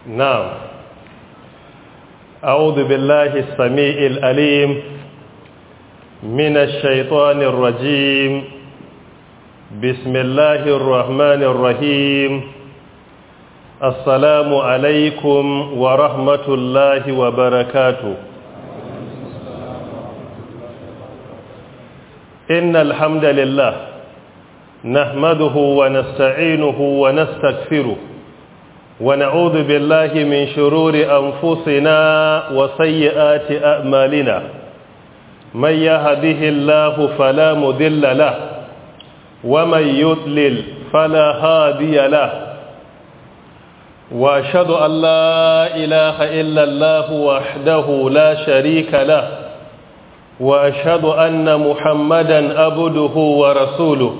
نعم. أعوذ بالله السميع العليم من الشيطان الرجيم. بسم الله الرحمن الرحيم. السلام عليكم ورحمة الله وبركاته. إن الحمد لله نحمده ونستعينه ونستغفره ونعوذ بالله من شرور أنفسنا وسيئات أعمالنا. من يهده الله فلا مضل له ومن يضلل فلا هادي له. وأشهد أن لا إله إلا الله وحده لا شريك له وأشهد أن محمدا عبده ورسوله.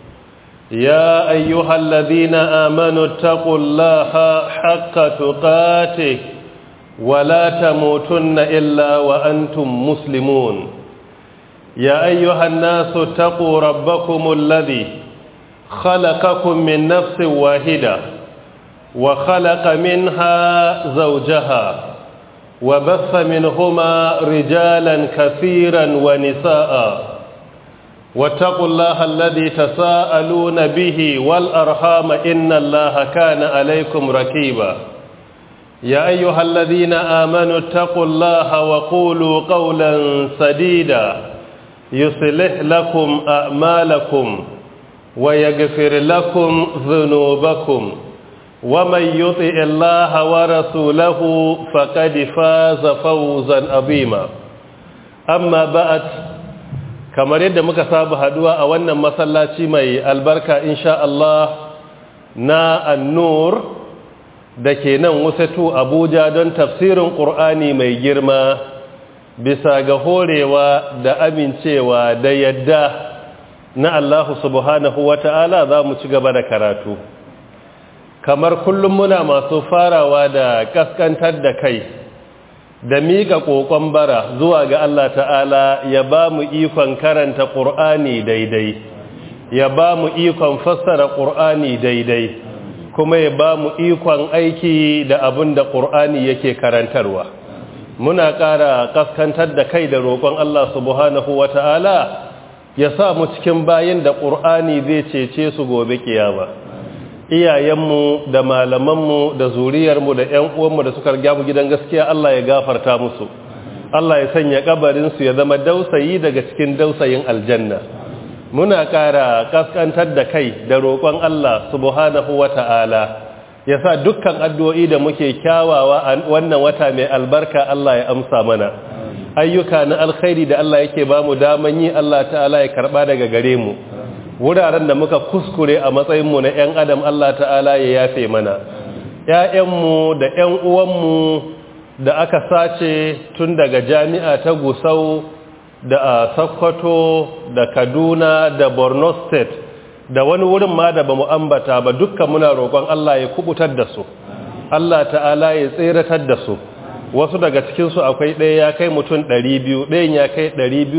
يا أيها الذين آمنوا اتقوا الله حق تقاته ولا تموتن إلا وأنتم مسلمون. يا أيها الناس اتقوا ربكم الذي خلقكم من نفس واحدة وخلق منها زوجها وبث منهما رجالا كثيرا ونساء. واتقوا الله الذي تساءلون به والأرحام إن الله كان عليكم رقيبا. يا أيها الذين آمنوا اتقوا الله وقولوا قولا سديدا يصلح لكم أعمالكم ويغفر لكم ذنوبكم ومن يطع الله ورسوله فقد فاز فوزا عظيما. أما بعد، kamar yadda muka saba haduwa a wannan masallaci mai albarka insha Allah na An-Nur da ke nan Wusatu Abuja don tafsirin Qur'ani mai girma bisa ga horewa da amincewa da yadda na Allah subhanahu wata'ala za mu ci gaba da karatu. Kamar kullum muna masu farawa da kaskantar da kai da miƙa ƙoƙon bara zuwa ga Allah ta'ala ya ba mu ikon karanta ƙur'ani daidai, ya ba mu ikon fassara ƙur'ani daidai, kuma ya ba mu ikon aiki da abin da ƙur'ani yake karantarwa. Muna ƙara ƙaskantar da kai da roƙon Allah subhanahu wa ta'ala ya sa mu cikin bayin da ƙur'ani zai cece su gobe ƙiyama. Iyayenmu da malamanmu da zuriyarmu da ƴan uwanmu da suka riga mu gidan gaskiya Allah ya gafarta musu. Allah ya sanya kabarin su ya zama dausayi daga cikin dausayin aljanna. Muna ƙara kaskantar da kai da roƙon Allah subhanahu wata'ala ya sa dukkan addu'o'i da muke kyawawa a wannan wata mai albarka Allah ya amsa mana. Ayyuka na alkhairi da Allah yake ba mu daman yi Allah ta'ala ya karba daga gare mu. Wuraren da muka kuskure a matsayinmu na 'yan adam Allah ta'ala ya yafe mana. 'Ya'yanmu da 'yan uwanmu da aka sace tun daga jami'a ta Gusau da a Sokoto da Kaduna da Borno State da wani wurin ma da ba mu ambata ba, dukkan muna roƙon Allah ya kubutar da su, Allah ta'ala ya tseratar da su. Wasu daga cikinsu akwai ɗaya ya kai mutum 200, ɗayan ya kai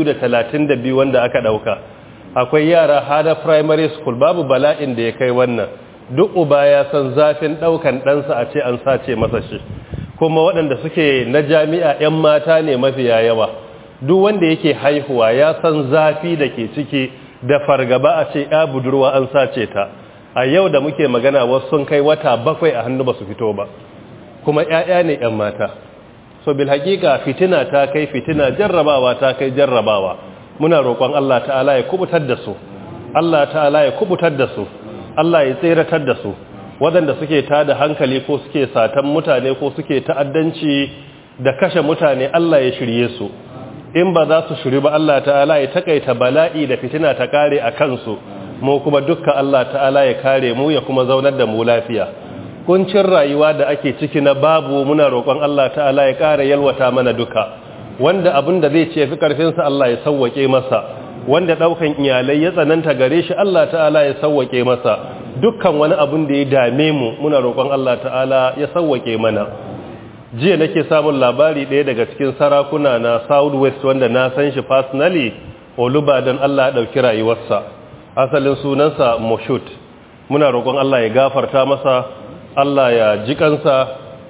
232 wanda aka ɗauka. Akwai yara hada primary school, babu bala'in da ya kai wannan. Duk uba ya san zafin ɗaukan ɗansa a ce an sace masa shi, kuma waɗanda suke na jami'a 'yan mata ne mafiya yawa. Duk wanda yake haihuwa ya san zafi da ke ciki da fargaba a ce ya budurwa an sace ta. A yau da muke magana wasu sun kai wata 7 a hannu ba su fito ba, kuma 'ya'ya ne 'yan mata. So bil hakika fitina ta kai fitina, jarrabawa ta kai jarrabawa. Muna roƙon Allah ta'ala ya kubutar da su, Allah ta'ala ya kubutar da su, Allah ya tseratar da su. Waɗanda suke tada hankali ko suke satan mutane ko suke ta'addanci da kashe mutane Allah ya shirye su. In ba za su shiri ba Allah ta'ala ya takaita bala'i da fitina ta kare a kansu, mu kuma dukkan Allah ta'ala ya kare mu ya kuma zaunar da mu lafiya. Kuncin rayuwa da ake ciki na babu, muna roƙon Allah ta'ala ya ƙara yalwata mana duka. Wanda abin da zai ce fi ƙarfinsa Allah ya sauwaƙe masa, wanda ɗaukan iyalai ya tsananta gare shi Allah ta'ala ya sauwaƙe masa. Dukkan wani abin da ya dame mu muna roƙon Allah ta'ala ya sauwaƙe mana. Jiya nake samun labari ɗaya daga cikin sarakuna na South West wanda na san shi personally, Olubadan Allah ya ɗauki rayuwarsa. Asalin sunansa Moshut. Muna roƙon Allah ya gafarta masa, Allah ya ji kansa,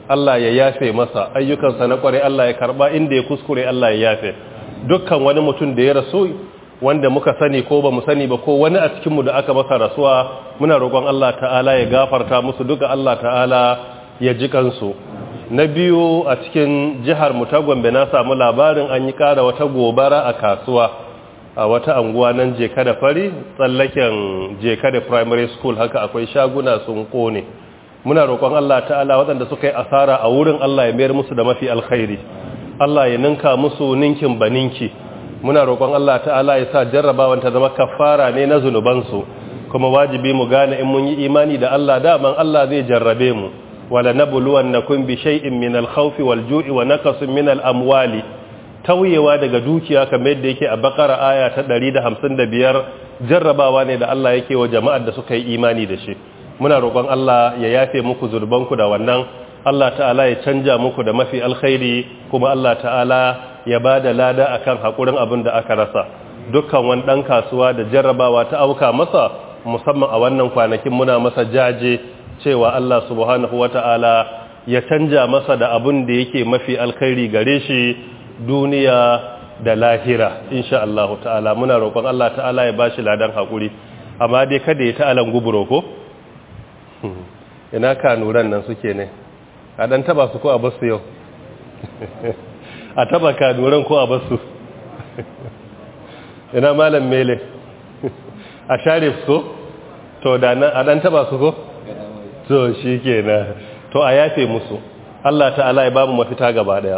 Allah ya yafe masa, ayyukansa na kware Allah ya karba, inda ya kuskure Allah ya yafe. Dukkan wani mutum da ya rasu wanda muka sani ko ba mu sani ba, ko wani a cikinmu da aka masa rasuwa, muna roƙon Allah ta'ala ya gafarta musu duka, Allah ta'ala ya ji kansu. Na biyu, a cikin jihar mu ta Gombe na samu labarin an yi ƙara wata gobara a kasuwa a wata anguwa nan Jeka da Fari, tsallaken Jeka da Primary School, haka akwai shaguna sun kone. Muna roƙon Allah ta'ala waɗanda suka yi asara a wurin, Allah ya mayar musu da mafi alkhairi, Allah ya ninka musu ninkin baninki. Muna roƙon Allah ta'ala ya sa jarrabawan ta zama kafara ne na zunubansu, kuma wajibi mu gane in mun yi imani da Allah, daman Allah zai jarrabe mu. Wala nabluwannakum bi shay'in min al-khawfi wal-ju'i wa naqsin min al-amwali, tauyewa daga dukiya kamar yadda yake a Bakara aya ta 155, jarrabawa ne da Allah yake wa jama'ar da suka yi imani da shi. Muna roƙon Allah ya yafe muku zurbanku da wannan, Allah ta'ala ya canja muku da mafi alkhairi, kuma Allah ta'ala ya ba da lada akan haƙurin abin da aka rasa. Dukkan wani ɗan kasuwa da jarrabawa ta auka masa, musamman a wannan kwanakin muna masa jaje cewa Allah subhanahu wata'ala ya canja masa da abin da yake mafi alkhairi gare shi duniya da lahira, insha Allah ta'ala. Muna roƙon Allah ta'ala ya ba shi ladan haƙuri, amma dai kada ya ta'alan guburo ko? Ina kanuran nan suke ne, a ɗan taba su ko a basu yau? A taba kanuran ko a basu? Ina malam mele? A share su ko? To da nan a ɗan taba su ko? To shi ke na, to a yafe musu, Allah ta'ala ya babu mafita gaba ɗaya.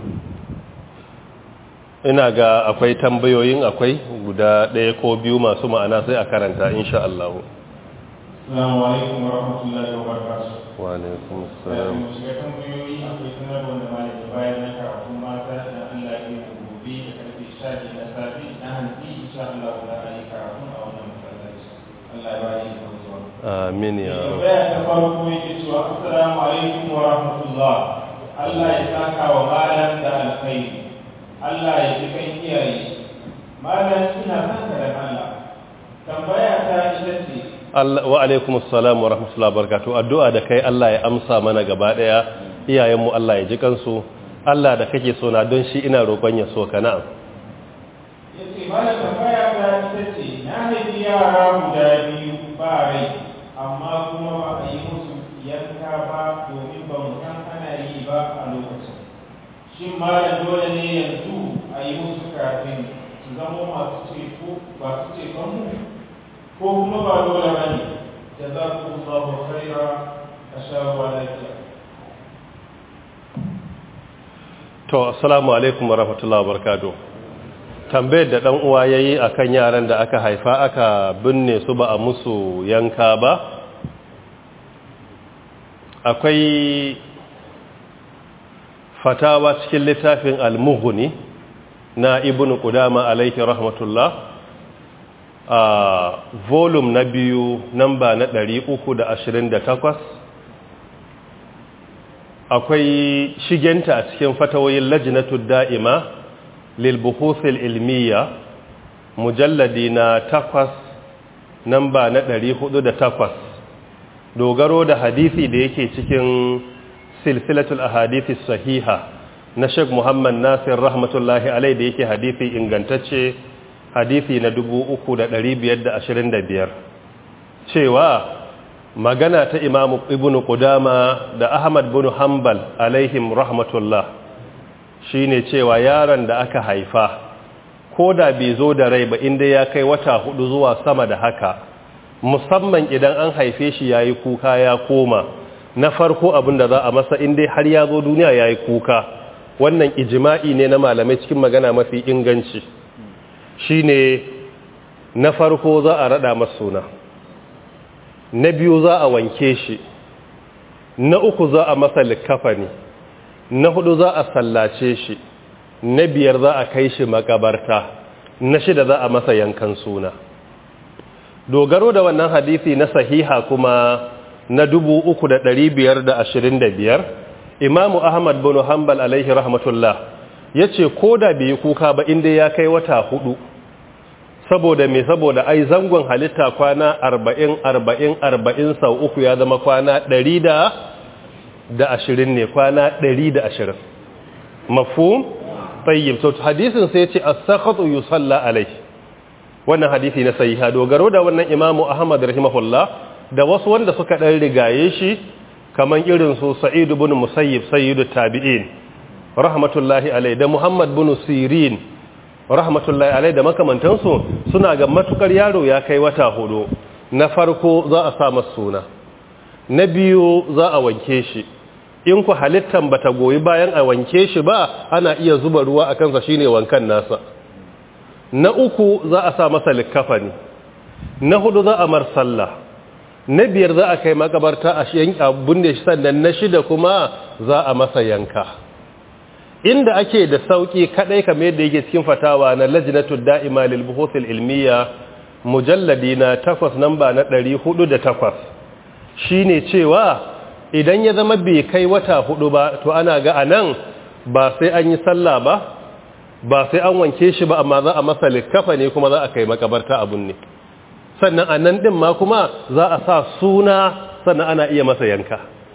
Ina ga akwai tambayoyin, akwai guda ɗaya ko biyu masu ma'ana sai a karanta insha Allah. Assalamu alaikum wa rahmatullahi wa barakatuh. Wa alaikum assalam. Mu shiga tambayoyi, akwai sanarwar da malami bayan na karatu mata da Allah ya yi gobe da karfe 11 na safi na hantsi, insha Allah za a yi karatu a wannan masallaci. Allah ya ba yi zuwa. Amin ya rabu. Tambaya ta farko yake cewa assalamu alaikum wa rahmatullah. Allah ya saka wa malam da alkhairi. Allah ya ji kan iyaye. Malam ina son ka da Allah. Tambaya ta ita ce wa alaikum assalam wa rahmatullahi wa barakatuh. Addu'a da kai Allah ya amsa mana gaba daya, iyayenmu Allah ya ji kansu, Allah da kake so na don shi ina roƙon ya so ka. Na'am. Yace malam tambaya ta ita ce na haifi yara guda biyu ba rai, amma kuma ba a yi musu yanka ba domin ba mu san ana yi ba a lokacin. Shin malam dole ne yanzu a yi musu kafin su zama masu ceton mu? Ko kuma ba dole ba ne, da za ku samu khaira a shawarwa lafiya. To, assalamu alaikum wa rahmatullahi wa barakatuh. Tambayar da ɗan uwa ya yi a kan yaran da aka haifa aka binne su ba a musu yanka ba, akwai fatawa cikin littafin al-Mughni na Ibn Qudama alaihi rahmatullah, a volume na 2 namba na 328, akwai shigenta a cikin fatawoyin lajnatud da'ima lil buhuthil ilmiya, mujalladi na 8 namba na 408, dogaro da hadisi da yake cikin silsilatul ahadithi sahiha na Sheikh Muhammad Nasir rahmatullahi alai, da yake hadisi ingantacce, hadisi na 3525, cewa magana ta Imam Ibn Qudama da Ahmad bin Hanbal alaihim rahmatullah shine cewa yaron da aka haifa ko da bai zo da rai ba, inda ya kai wata 4 zuwa sama da haka, musamman idan an haife shi yayi kuka ya koma, na farko abin da za a masa inda har ya zo duniya yayi kuka, wannan ijma'i ne na malamai cikin magana mafi inganci, shine na farko za a rada masa suna, na biyu za a wanke shi, na uku za a masa likafani, na hudu za a sallace shi, na biyar za a kai shi makabarta, na shida za a masa yankan suna. Dogaro da wannan hadisi na sahiha kuma na 3525, Imamu Ahmad bin Hanbal alaihi rahmatullah yace ko da bai kuka ba inda ya kai wata 4, saboda me, saboda ai zangon halitta kwana 40 sau uku ya zama kwana 110, ne kwana 120 mafhum tayyib. so hadisin sai yace as-sakhatu yusalla alayhi, wannan hadisi na sahiha dogaro da wannan Imam Ahmad rahimahullah da wasu wanda suka dan rigaye shi kaman irin su Sa'id ibn Musayyib sayyidut tabi'in rahmatullahi alayhi da Muhammad ibn Sirin rahmatullahi alayhi da makamantansu suna ga matukar yaro ya kai wata 4 na farko za a sa masa suna, na biyu za a wanke shi, in ku halittan bata goyi bayan a wanke shi ba ana iya zuba ruwa a kansa shine wankan nasa, na uku za a sa masa likkafani, na hudu za a mar sallah, na biyar za a kai makabarta a bunne shi, sannan na shida kuma za a masa yanka. Inda ake da sauki kadai kamar yadda yake cikin fatawa na lajnatud da'ima lil buhuth al ilmiya mujalladi na 8 namba na 408 shine cewa idan ya zama bai kai wata 4 ba to ana ga anan ba sai an yi sallah ba sai an wanke shi ba, amma za a masa likkafa ne kuma za a kai makabarta abun ne, sannan anan din ma kuma za a sa suna, sannan ana iya masa yanka.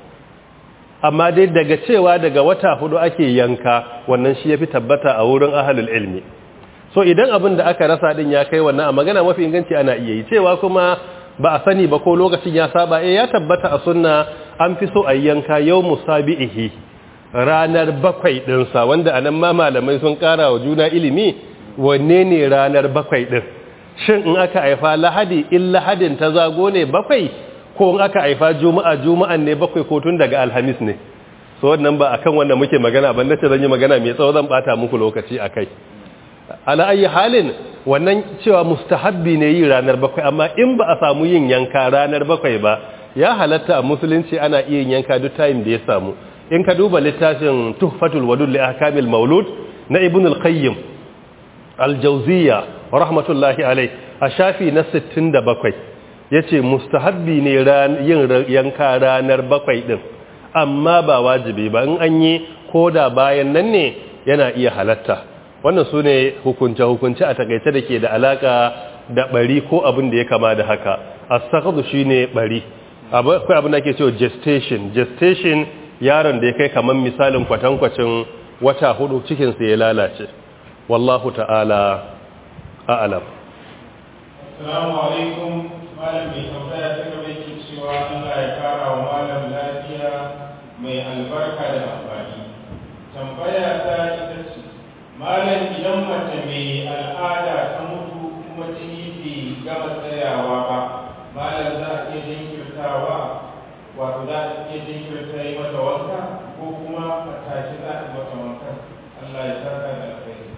Amma dai daga cewa daga wata 4 ake yanka wannan shi yafi tabbata a wurin ahlul ilmi. So idan abin da aka rasa din ya kai wannan a magana mafi inganci ana iya yi, cewa kuma ba a sani ba ko lokacin ya saba ya tabbata a sunna an fi so a yanka yawmu sabihi, ranar 7 din sa, wanda anan ma malamai sun kara wa juna ilimi wanne ne ranar 7 din, shin in aka haifa lahadi in lahadin ta zago ne 7 ko in aka haifa juma'an ne 7 ko tun daga alhamis ne. So wannan ba akan wannan muke magana ban nace zan yi magana mai tsawo zan bata muku lokaci akai. Ala ayi halin wannan cewa mustahabbi ne yi ranar 7, amma in ba a samu yin yanka ranar 7 ba ya halatta a musulunci ana iya yin yanka duk time da ya samu. In ka duba littafin Tuhfatul Wadud li Ahkamil Maulud na Ibn al-Qayyim al-Jawziyya rahmatullahi alayh a shafi na 67 yace mustahabbi ne yin yanka ranar 7 din, amma ba wajibi ba, in an yi koda bayan nan ne yana iya halatta. Wannan su ne hukunce-hukunce a takaice da ke da alaka da bari ko abin da ya kama da haka. As-saqdu shine bari, akwai abin da ke cewa gestation yaron da ya kai kaman misalin kwatankwacin wata 4 cikinsa ya lalace. Wallahu ta'ala a'lam. Assalamu alaikum, malam mai tambaya ta gaba yake cewa Allah ya kara wa malam lafiya mai albarka da amfani. Tambaya ta ita ce, malam idan mace mai al'ada ta mutu kuma jini bai gama tsayawa ba, malam za a iya jinkirtawa, wato za a iya jinkirta yi mata wanka ko kuma a tashi za a yi mata wanka? Allah ya saka da alkhairi.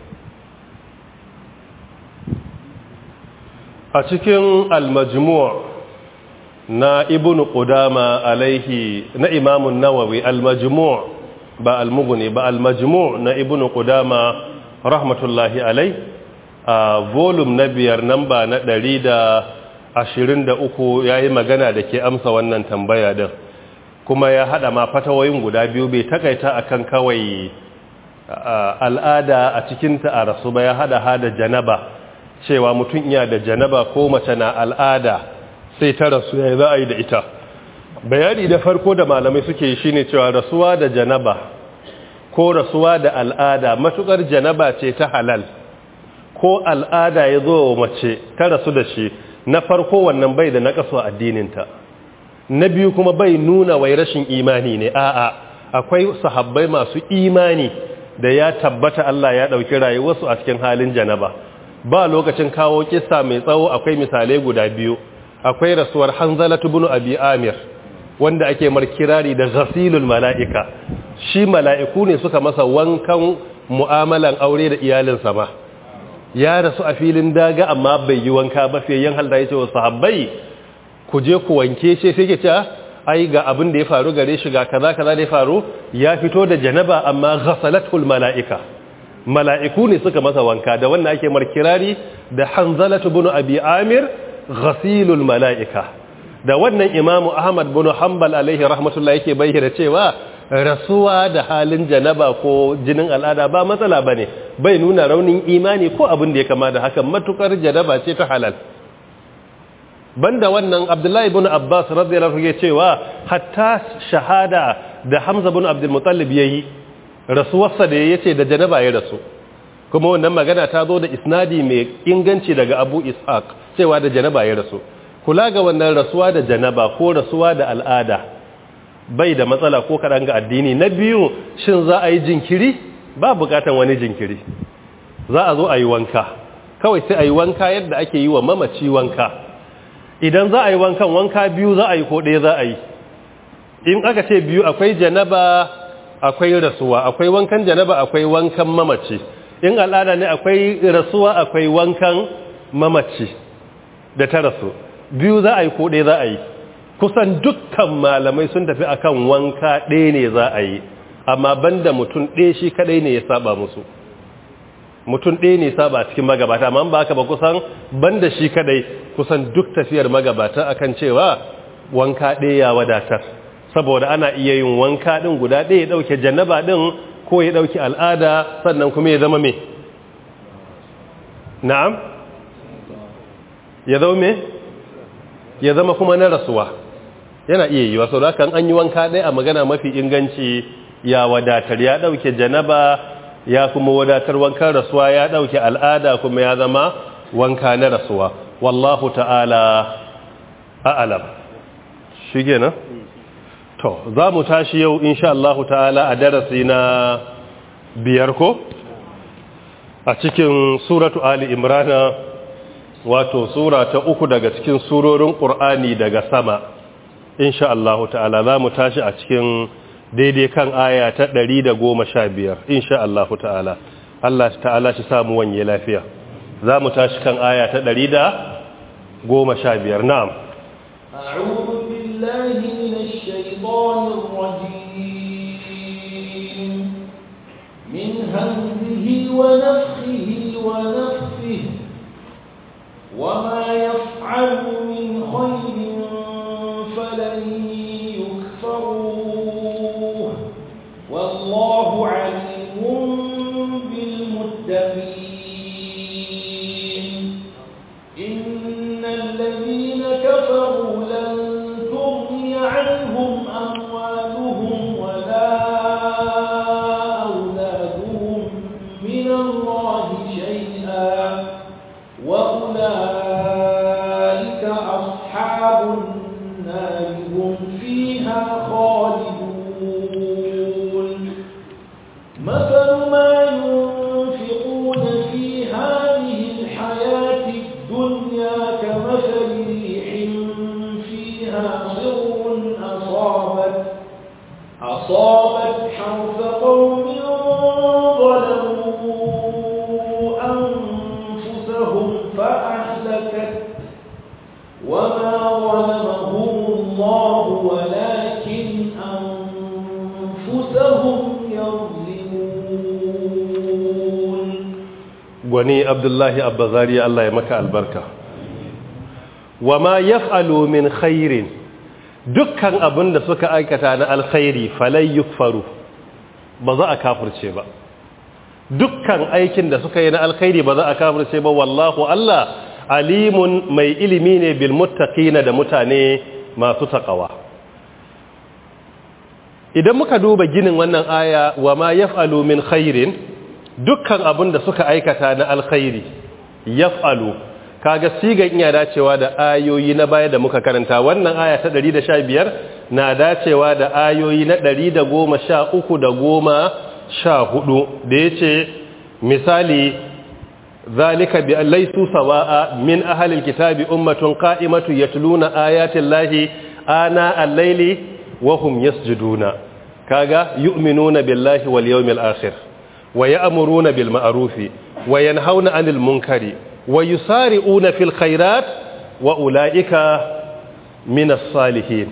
A cikin al-majmu' na Ibn Qudama alaihi na Imam an-Nawawi, al-majmu' ba al-mughni ba, al-majmu' na Ibn Qudama rahmatullahi alai a volume na 5 namba na 123 yayi magana da ke amsa wannan tambaya din, kuma ya hada ma fatawoyin guda biyu, bai takaita akan kawai al'ada a cikin ta a rasu ba, ya hada janaba, cewa mutum iya da janaba ko mace na al'ada sai ta rasu yayi za a yi da ita. Bayani da farko da malamai suke yi shine cewa rasuwa da janaba ko rasuwa da al'ada, matukar janaba ce ta halal ko al'ada ya zo mace ta rasu da shi, na farko wannan bai da nakasu a addininta, na biyu kuma bai nuna wai rashin imani ne, a'a akwai sahabbai masu imani da ya tabbata Allah ya dauki rayuwarsu a cikin halin janaba. Ba lokacin kawo kissa mai tsawo, akwai misalai guda biyu. Akwai rasuwar Hanzalatu ibn Abi Amir wanda ake markirari da ghasilul mala'ika, shi mala'iku ne suka masa wankan mu'amalan aure da iyalinsa ma, ya rasu a filin daga amma bai yi wanka ba, fiye yin halda ya ce wa sahabbai ku je ku wanke shi, sai ke ce ai ga abin da ya faru gare shi, ga kaza da ya faru, ya fito da janaba amma ghasalatul mala'ika, mala'iku ne suka masa wanka, da wannan ake markirari da Hanzalatu ibn Abi Amir ghasilul mala'ika. Da wannan Imamu Ahmad bin Hanbal alaihi rahmatullah yake bayyana cewa rasuwa da halin janaba ko jinin al'ada ba matsala bane, bai nuna raunin imani ko abin da ya kama da haka, matukar janaba ce ta halal. Banda wannan Abdullahi ibn Abbas radiyallahu anhu cewa hatta shahada da Hamza bin Abdul Muttalib yayi rasuwarsa da yace da janaba ya rasu kuma wannan magana ta zo da isnadi mai inganci daga Abu Ishaq cewa da janaba ya rasu kula ga wannan rasuwa da janaba ko rasuwa da al'ada bai da matsala ko kaɗan ga addini. Na biyu, shin za a yi jinkiri? Ba bukatan wani jinkiri, za a zo a yi wanka kawai, sai a yi wanka yadda ake yi wa mamaci wanka. Idan za a yi wankan, wanka biyu za a yi ko ɗaya za a yi. In aka ce biyu, akwai janaba akwai rasuwa, akwai wankan janaba akwai wankan mamaci. In al'ada ne akwai rasuwa akwai wankan mamaci da ta rasu. Biyu za a yi ko ɗaya za a yi. Kusan dukkan malamai sun tafi akan wanka ɗaya ne za a yi, amma banda mutum ɗaya shi kaɗai ne ya saba musu. Mutum ɗaya ne saba cikin magabata, amma ba haka ba kusan banda shi kaɗai kusan duk tafiyar magabata akan cewa wanka ɗaya ya wadatar, saboda ana iya yin wanka ɗin guda ɗaya ya ɗauke janaba ɗin ko ya ɗauki al'ada sannan kuma ya zama me? Na'am? Ya zama me? Ya zama kuma na rasuwa. Yana iya yi wasu da kan an yi wanka ɗaya a magana mafi inganci ya wadatar, ya ɗauke janaba ya kuma wadatar wankan rasuwa, ya ɗauke al'ada kuma ya zama wanka na rasuwa. Wallahu ta'ala a'alam. Shi kenan? To, za mu tashi yau insha Allah ta'ala a darasi na 5 ko? A cikin suratu Ali Imrana, wato sura ta 3 daga cikin surorin Qur'ani daga sama. Insha Allah ta'ala za mu tashi a cikin daidai kan aya ta 115 insha Allah ta'ala. Allah ta'ala shi samu wanye lafiya. Za mu tashi kan aya ta 115. Na'am. A'udhu billahi minash shaitanir rajim. Min hamzihi wa nafthihi wa nafthihi. وما يفعل من خير فلن يكفروه والله عليم بالمتقين إن الذين كفروا لن تغني عنهم أموالهم ولا أولادهم من الله شيئا وأولئك أصحاب النار هم فيها خالدون مثل ما ينفقون في هذه الحياة الدنيا كمثل ريح فيها صر أصابت حرث قوم فأهلكت وما ظلمهم الله ولكن أنفسهم يظلمون. gwani Abdullahi Abbazari Allah ya maka albarka. Wama yaf'alu min khairin, dukkan abin da suka aikata na alkhairi falai yukfaru, ba za a kafirce ba. Dukkan aikin da suka yi na alkhairi ba za a kafirce ba. Wallahu Allah alimun mai ilimi ne bil muttaqina da mutane masu takawa. Idan muka duba ginin wannan aya wa ma yaf'alu min khairin, dukkan abin da suka aikata na alkhairi yaf'alu, kaga sigan iya dacewa da ayoyi na baya da muka karanta. Wannan aya ta 115 na dacewa da ayoyi na 113 da 14 da ya ce misali zalika bi laysu sawa'a min ahlil kitabi ummatun qa'imatu yatluna ayati llahi ana al-layli wa hum yasjuduna, kaga yu'minuna billahi wal yawmil akhir wa ya'muruna bil ma'rufi wa yanhauna 'anil munkari wa yusari'una fil khairat wa ulaika minas salihin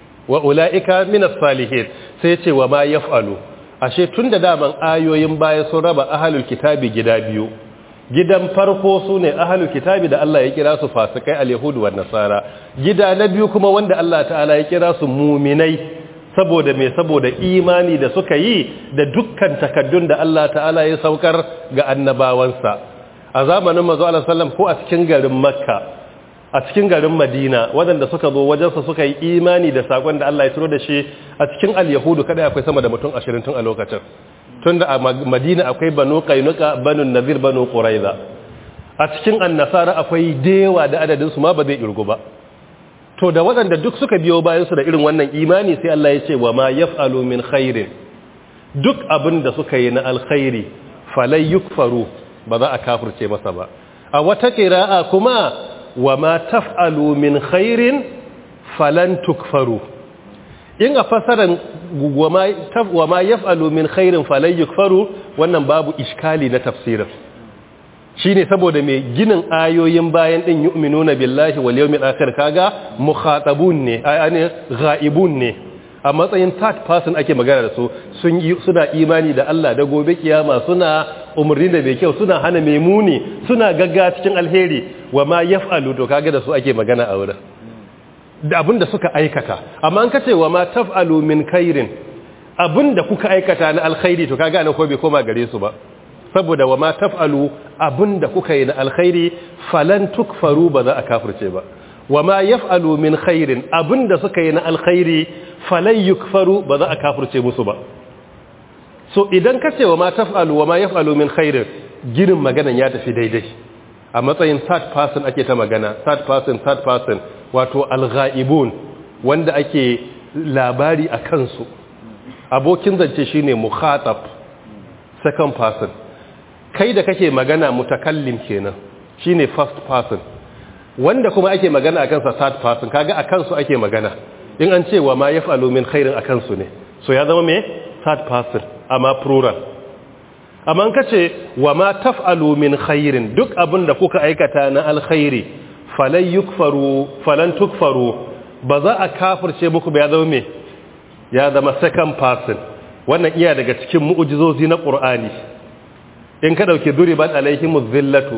sai ce wa ma yaf'alu. Ashe tun da daman ayoyin baya sun raba ahalul kitabi gida biyu. Gidan farko su ne ahalul kitabi da Allah ya kira su fasikai al-yahudu wa nasara. Gida na biyu kuma wanda Allah ta'ala ya kira su muminai, saboda imani da suka yi da dukkan takaddun da Allah ta'ala ya saukar ga annabawansa. A zamanin manzo Allah sallam ko a cikin garin Makka a cikin garin Madina waɗanda suka zo wajensa suka yi imani da sakon da Allah ya turo da shi a cikin al-yahudu kada akwai sama da mutum 20 tun a lokacin tunda a Madina akwai banu Qainuqa banu Nadir banu Quraiza a cikin annasara akwai dewa da adadin su ma ba zai irgu ba to da waɗanda duk suka biyo bayan su da irin wannan imani sai Allah ya ce wa ma yaf'alu min khairin duk abin da suka yi na alkhairi falai yukfaru ba za a kafirce masa ba a wata qira'a kuma wa ma taf'alu min khairin falan tukfaru in a fasaran wa ma yaf'alu min khairin falan yukfaru wannan babu iskali na tafsirin shine saboda mai ginin ayoyin bayan din yu'minuna billahi wal yawmil akhir kaga mukhatabun ne ayane ghaibun ne a matsayin third person ake magana da su suna imani da Allah da gobe kiyama suna umarni da bai kyau suna hana mai muni suna gagga cikin alheri wa ma yaf'alu to kaga da su ake magana a wurin da abinda suka aikata amma an kace wa ma taf'alu min khairin abinda kuka aikata na alkhairi to kaga nan ko bai koma gare su ba saboda wa ma taf'alu abinda kuka yi na alkhairi falan tukfaru ba za a kafirce ba wa ma yaf'alu min khairin abinda suka yi na alkhairi falan yukfaru ba za a kafirce musu ba so idan ka ce wa ma taf'alu wa ma yaf'alu min khairin girin maganan ya tafi daidai a matsayin third person ake ta magana third person wato al-ghaibun wanda ake labari a kansu abokin zance shine mukhatab second person kai da kake magana mutakallim kenan shine first person wanda kuma ake magana akan sa third person kaga akan su ake magana in an ce wa ma yaf'alu min khairin akan su ne so ya zama me third person amma plural amma an kace wa ma taf'alu min khairin duk abinda kuka aikata na alkhairi falan tukfaru ba za a kafirce muku ba ya zama me ya zama second person wannan iya daga cikin mu'jizozi na Qur'ani in ka dauke duribat alaihimuz zillatu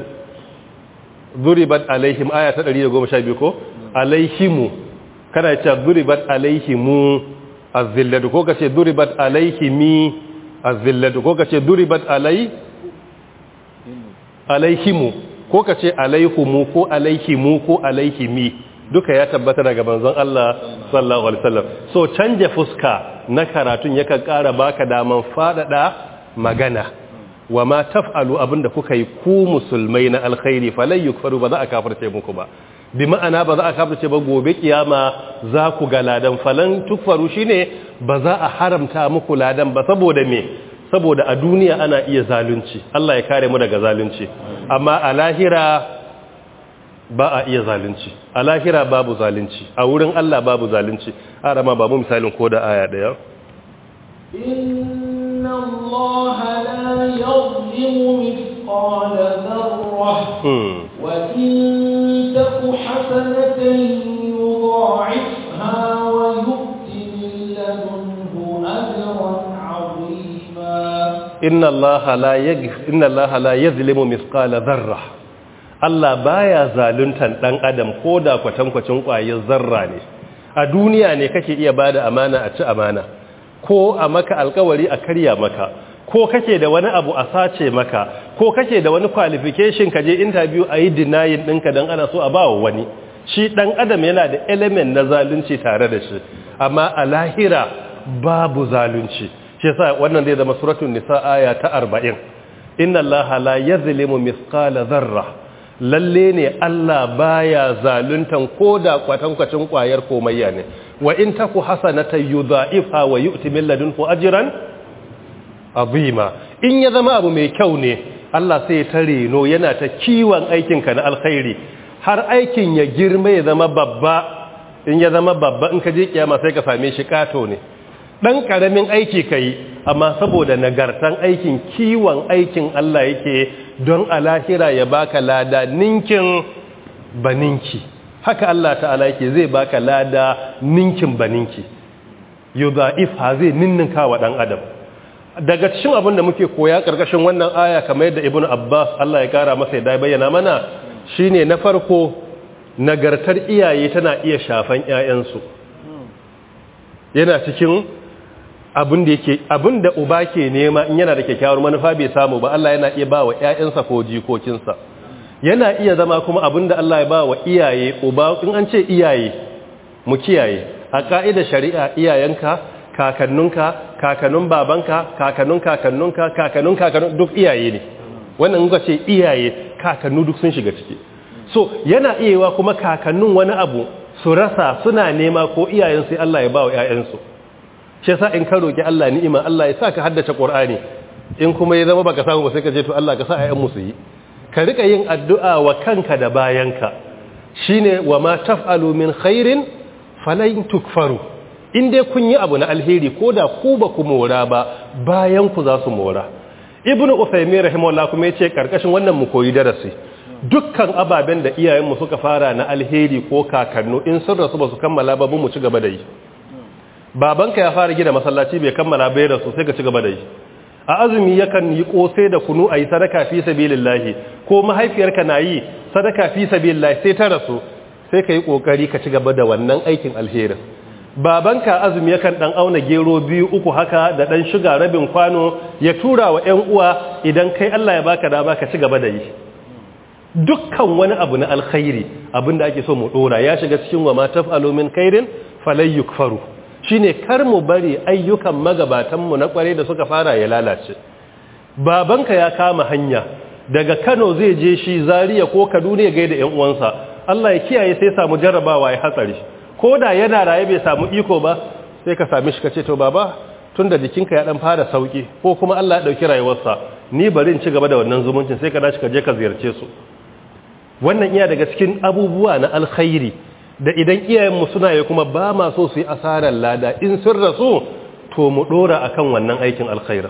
duribat alaihim aya ta 112 ko alaihimu kana cewa duribat alaihimu az-zillatu ko kace duribat alaihimi az-zillatu ko kace duribat alaihimu ko kace alaihumu ko alaihimu ko alaihimi duka ya tabbata daga manzon Allah sallallahu alaihi wasallam so canje fuska na karatun yakan ƙara baka daman fadada magana wa ma taf'alu abinda kuka yi ku musulmai na alkhairi falai yukfaru ba za a kafirce muku ba bi ma'ana ba za a kafirce ba gobe kiyama za ku ga ladan falan tukfaru shine ba za a haramta muku ladan ba saboda me saboda a duniya ana iya zalunci Allah ya kare mu daga zalunci amma a lahira ba a iya zalunci a lahira babu zalunci a wurin Allah babu zalunci a rama babu misalin ko da aya daya إن الله لا يظلم مثقال ذرة وإن تك حسنة يضاعفها ويؤت من لدنه أجرا عظيما إن الله لا يظلم مثقال ذرة Allah baya zaluntan dan adam ko da kwatankwacin kwayar zarra ne a duniya ne kake iya bada amana a ci amana ko a maka alkawari a karya maka ko kake da wani abu a sace maka ko kake da wani qualification kaje interview a yi denying ɗinka don ana so a ba wa wani shi ɗan adam yana da element na zalunci tare da shi amma a lahira babu zalunci shi yasa wannan zai zama suratul nisa aya ta 40 inna allaha la yazlimu mithqala dharra lalle ne Allah baya zaluntan koda kwatankwacin kwayar komayya ne wa in taku hasanatan yudha'ifha wa yu'ti min ladunhu ajran azima in ya zama abu mai kyau ne Allah sai ya tare no yana ta kiwon aikin ka na alkhairi har aikin ya girma ya zama babba in ya zama babba in ka je kiyama sai ka same shi kato ne dan karamin aiki kai amma saboda nagartan aikin kiwon aikin Allah yake don alahira ya baka lada ninkin baninki haka Allah ta'ala yake zai baka lada ninkin baninki yudha'ifha zai ninninka wa dan adam daga cikin abin da muke koya karkashin wannan aya kamar yadda Ibn Abbas Allah ya kara masa da bayyana mana shine na farko nagartar iyaye tana iya shafan ƴaƴansu yana cikin abin da uba ke nema in yana da kyakkyawar manufa bai samu ba Allah yana iya ba wa ƴaƴansa ko jikokinsa yana iya zama kuma abinda Allah ya ba wa iyaye uba. In an ce iyaye mu kiyaye a ka'idar shari'a iyayenka, kakanninka, kakannin babanka, kakannin kakannunka, kakannin kakannun duk iyaye ne. Wannan in ka ce iyaye, kakannu duk sun shiga ciki. So yana iyawa kuma kakannin wani abu su rasa suna nema ko iyayen sai Allah ya ba wa ƴaƴansu. Shi yasa in ka roki Allah ni'ima Allah ya sa ka haddace Qur'ani, in kuma ya zama baka samu ba sai ka ce to Allah ka sa ƴaƴan mu su yi. Ka rika yin addu'a wa kanka da bayanka. Shine wa ma taf'alu min khairin falan tukfaru. In dai kun yi abu na alheri ko da ku ba ku mora ba, bayan ku za su mora. Ibn Uthaymeen rahimahullah kuma yace karkashin wannan mu koyi darasi. Dukkan ababen da iyayenmu suka fara na alheri ko kakannu in sun rasu ba su kammala ba mu ci gaba da yi. Babanka ya fara gina masallaci bai kammala bai rasu sai ka ci gaba da yi. A azumi yakan yi kosai da kunu ayi sadaka fi sabilillahi, ko mahaifiyarka na yi sadaka fi sabilillahi sai ta rasu sai ka yi kokari ka ci gaba da wannan aikin alherin. Babanka azumi yakan dan auna gero 2-3 haka da dan shuga rabin kwano ya tura wa ƴan uwa, idan kai Allah ya baka dama ka ci gaba da yi. Dukkan wani abu na alkhairi abinda ake so mu dora ya shiga cikin wa ma taf'alu min khairin falay yukfaru. Shine kar mu bari ayyukan magabatan mu na kware da suka fara ya lalace. Babanka ya kama hanya daga Kano zai je shi Zaria ko Kaduna ya gaida ƴan uwansa, Allah ya kiyaye sai samu jarrabawa ya hatsari. Ko da yana raye bai samu iko ba sai ka same shi ka ce to baba tunda jikinka ya dan fara sauki ko kuma Allah ya dauki rayuwarsa, ni bari in ci gaba da wannan zumuncin, sai ka dace ka je ka ziyarce su. Wannan iya daga cikin abubuwa na alkhairi da idan iyayenmu suna yi kuma ba ma so su yi asarar lada in sun rasu, to mu dora akan wannan aikin alkhairi.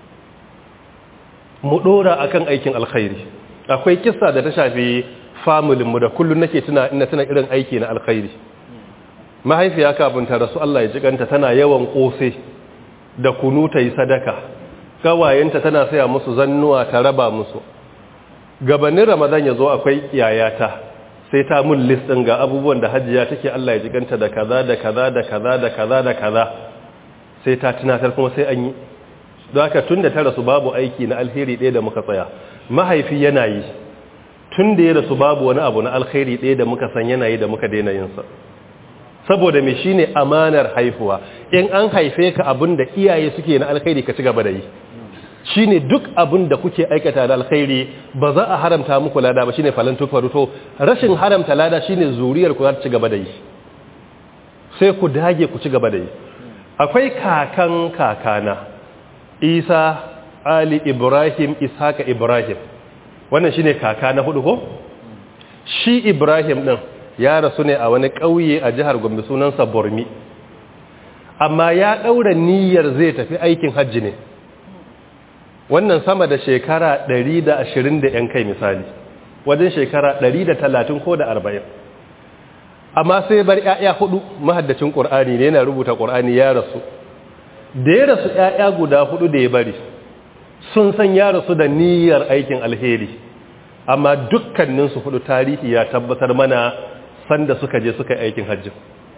Mu dora akan aikin alkhairi. Akwai kissa da ta shafi family mu da kullun nake tuna irin aiki na alkhairi. Mahaifiya kafin ta rasu Allah ya jikanta tana yawan kose da kunu ta yi sadaka. Kawayenta tana saya musu zannuwa ta raba musu. Gabanin Ramadan ya zo akwai yayata sai ta mun list din ga abubuwan da Hajiya take Allah ya jikanta da kaza da kaza da kaza da kaza da kaza, sai ta tunatar kuma sai an yi. Don haka tunda ta rasu babu aiki na alheri ɗaya da muka tsaya. Mahaifi yana yi, tun da ya rasu babu wani abu na alheri ɗaya da muka san yana yi da muka daina yin sa. Saboda me shine amanar haifuwa, in an haife ka abin da iyaye suke na alheri ka ci gaba da yi. Shine duk abin da kuke aikata da alkhairi ba za a haramta muku lada ba, shine falan tukfaru. To rashin haramta lada shine zuriyar ku za ta ci gaba da yi, sai ku dage ku ci gaba da yi. Akwai kakan kakana Isa Ali Ibrahim Ishaka Ibrahim, wannan shine kaka na hudu ko? Shi Ibrahim din ya rasu ne a wani ƙauye a jihar Gombe sunansa Bormi, amma ya ɗaura niyyar zai tafi aikin hajji ne. Wannan sama da shekara 120 da ‘yan kai misali, wajen shekara 130 ko da 40. Amma sai bar ‘ya'ya hudu, mahaddacin ƙur'ani ne, yana rubuta ƙur'ani, ya rasu. Da ya rasu ‘ya'ya guda hudu da ya bari, sun san ya rasu da niyyar aikin alheri, amma dukkaninsu hudu tarihi ya tabbatar mana sanda suka je suka yi aikin hajji.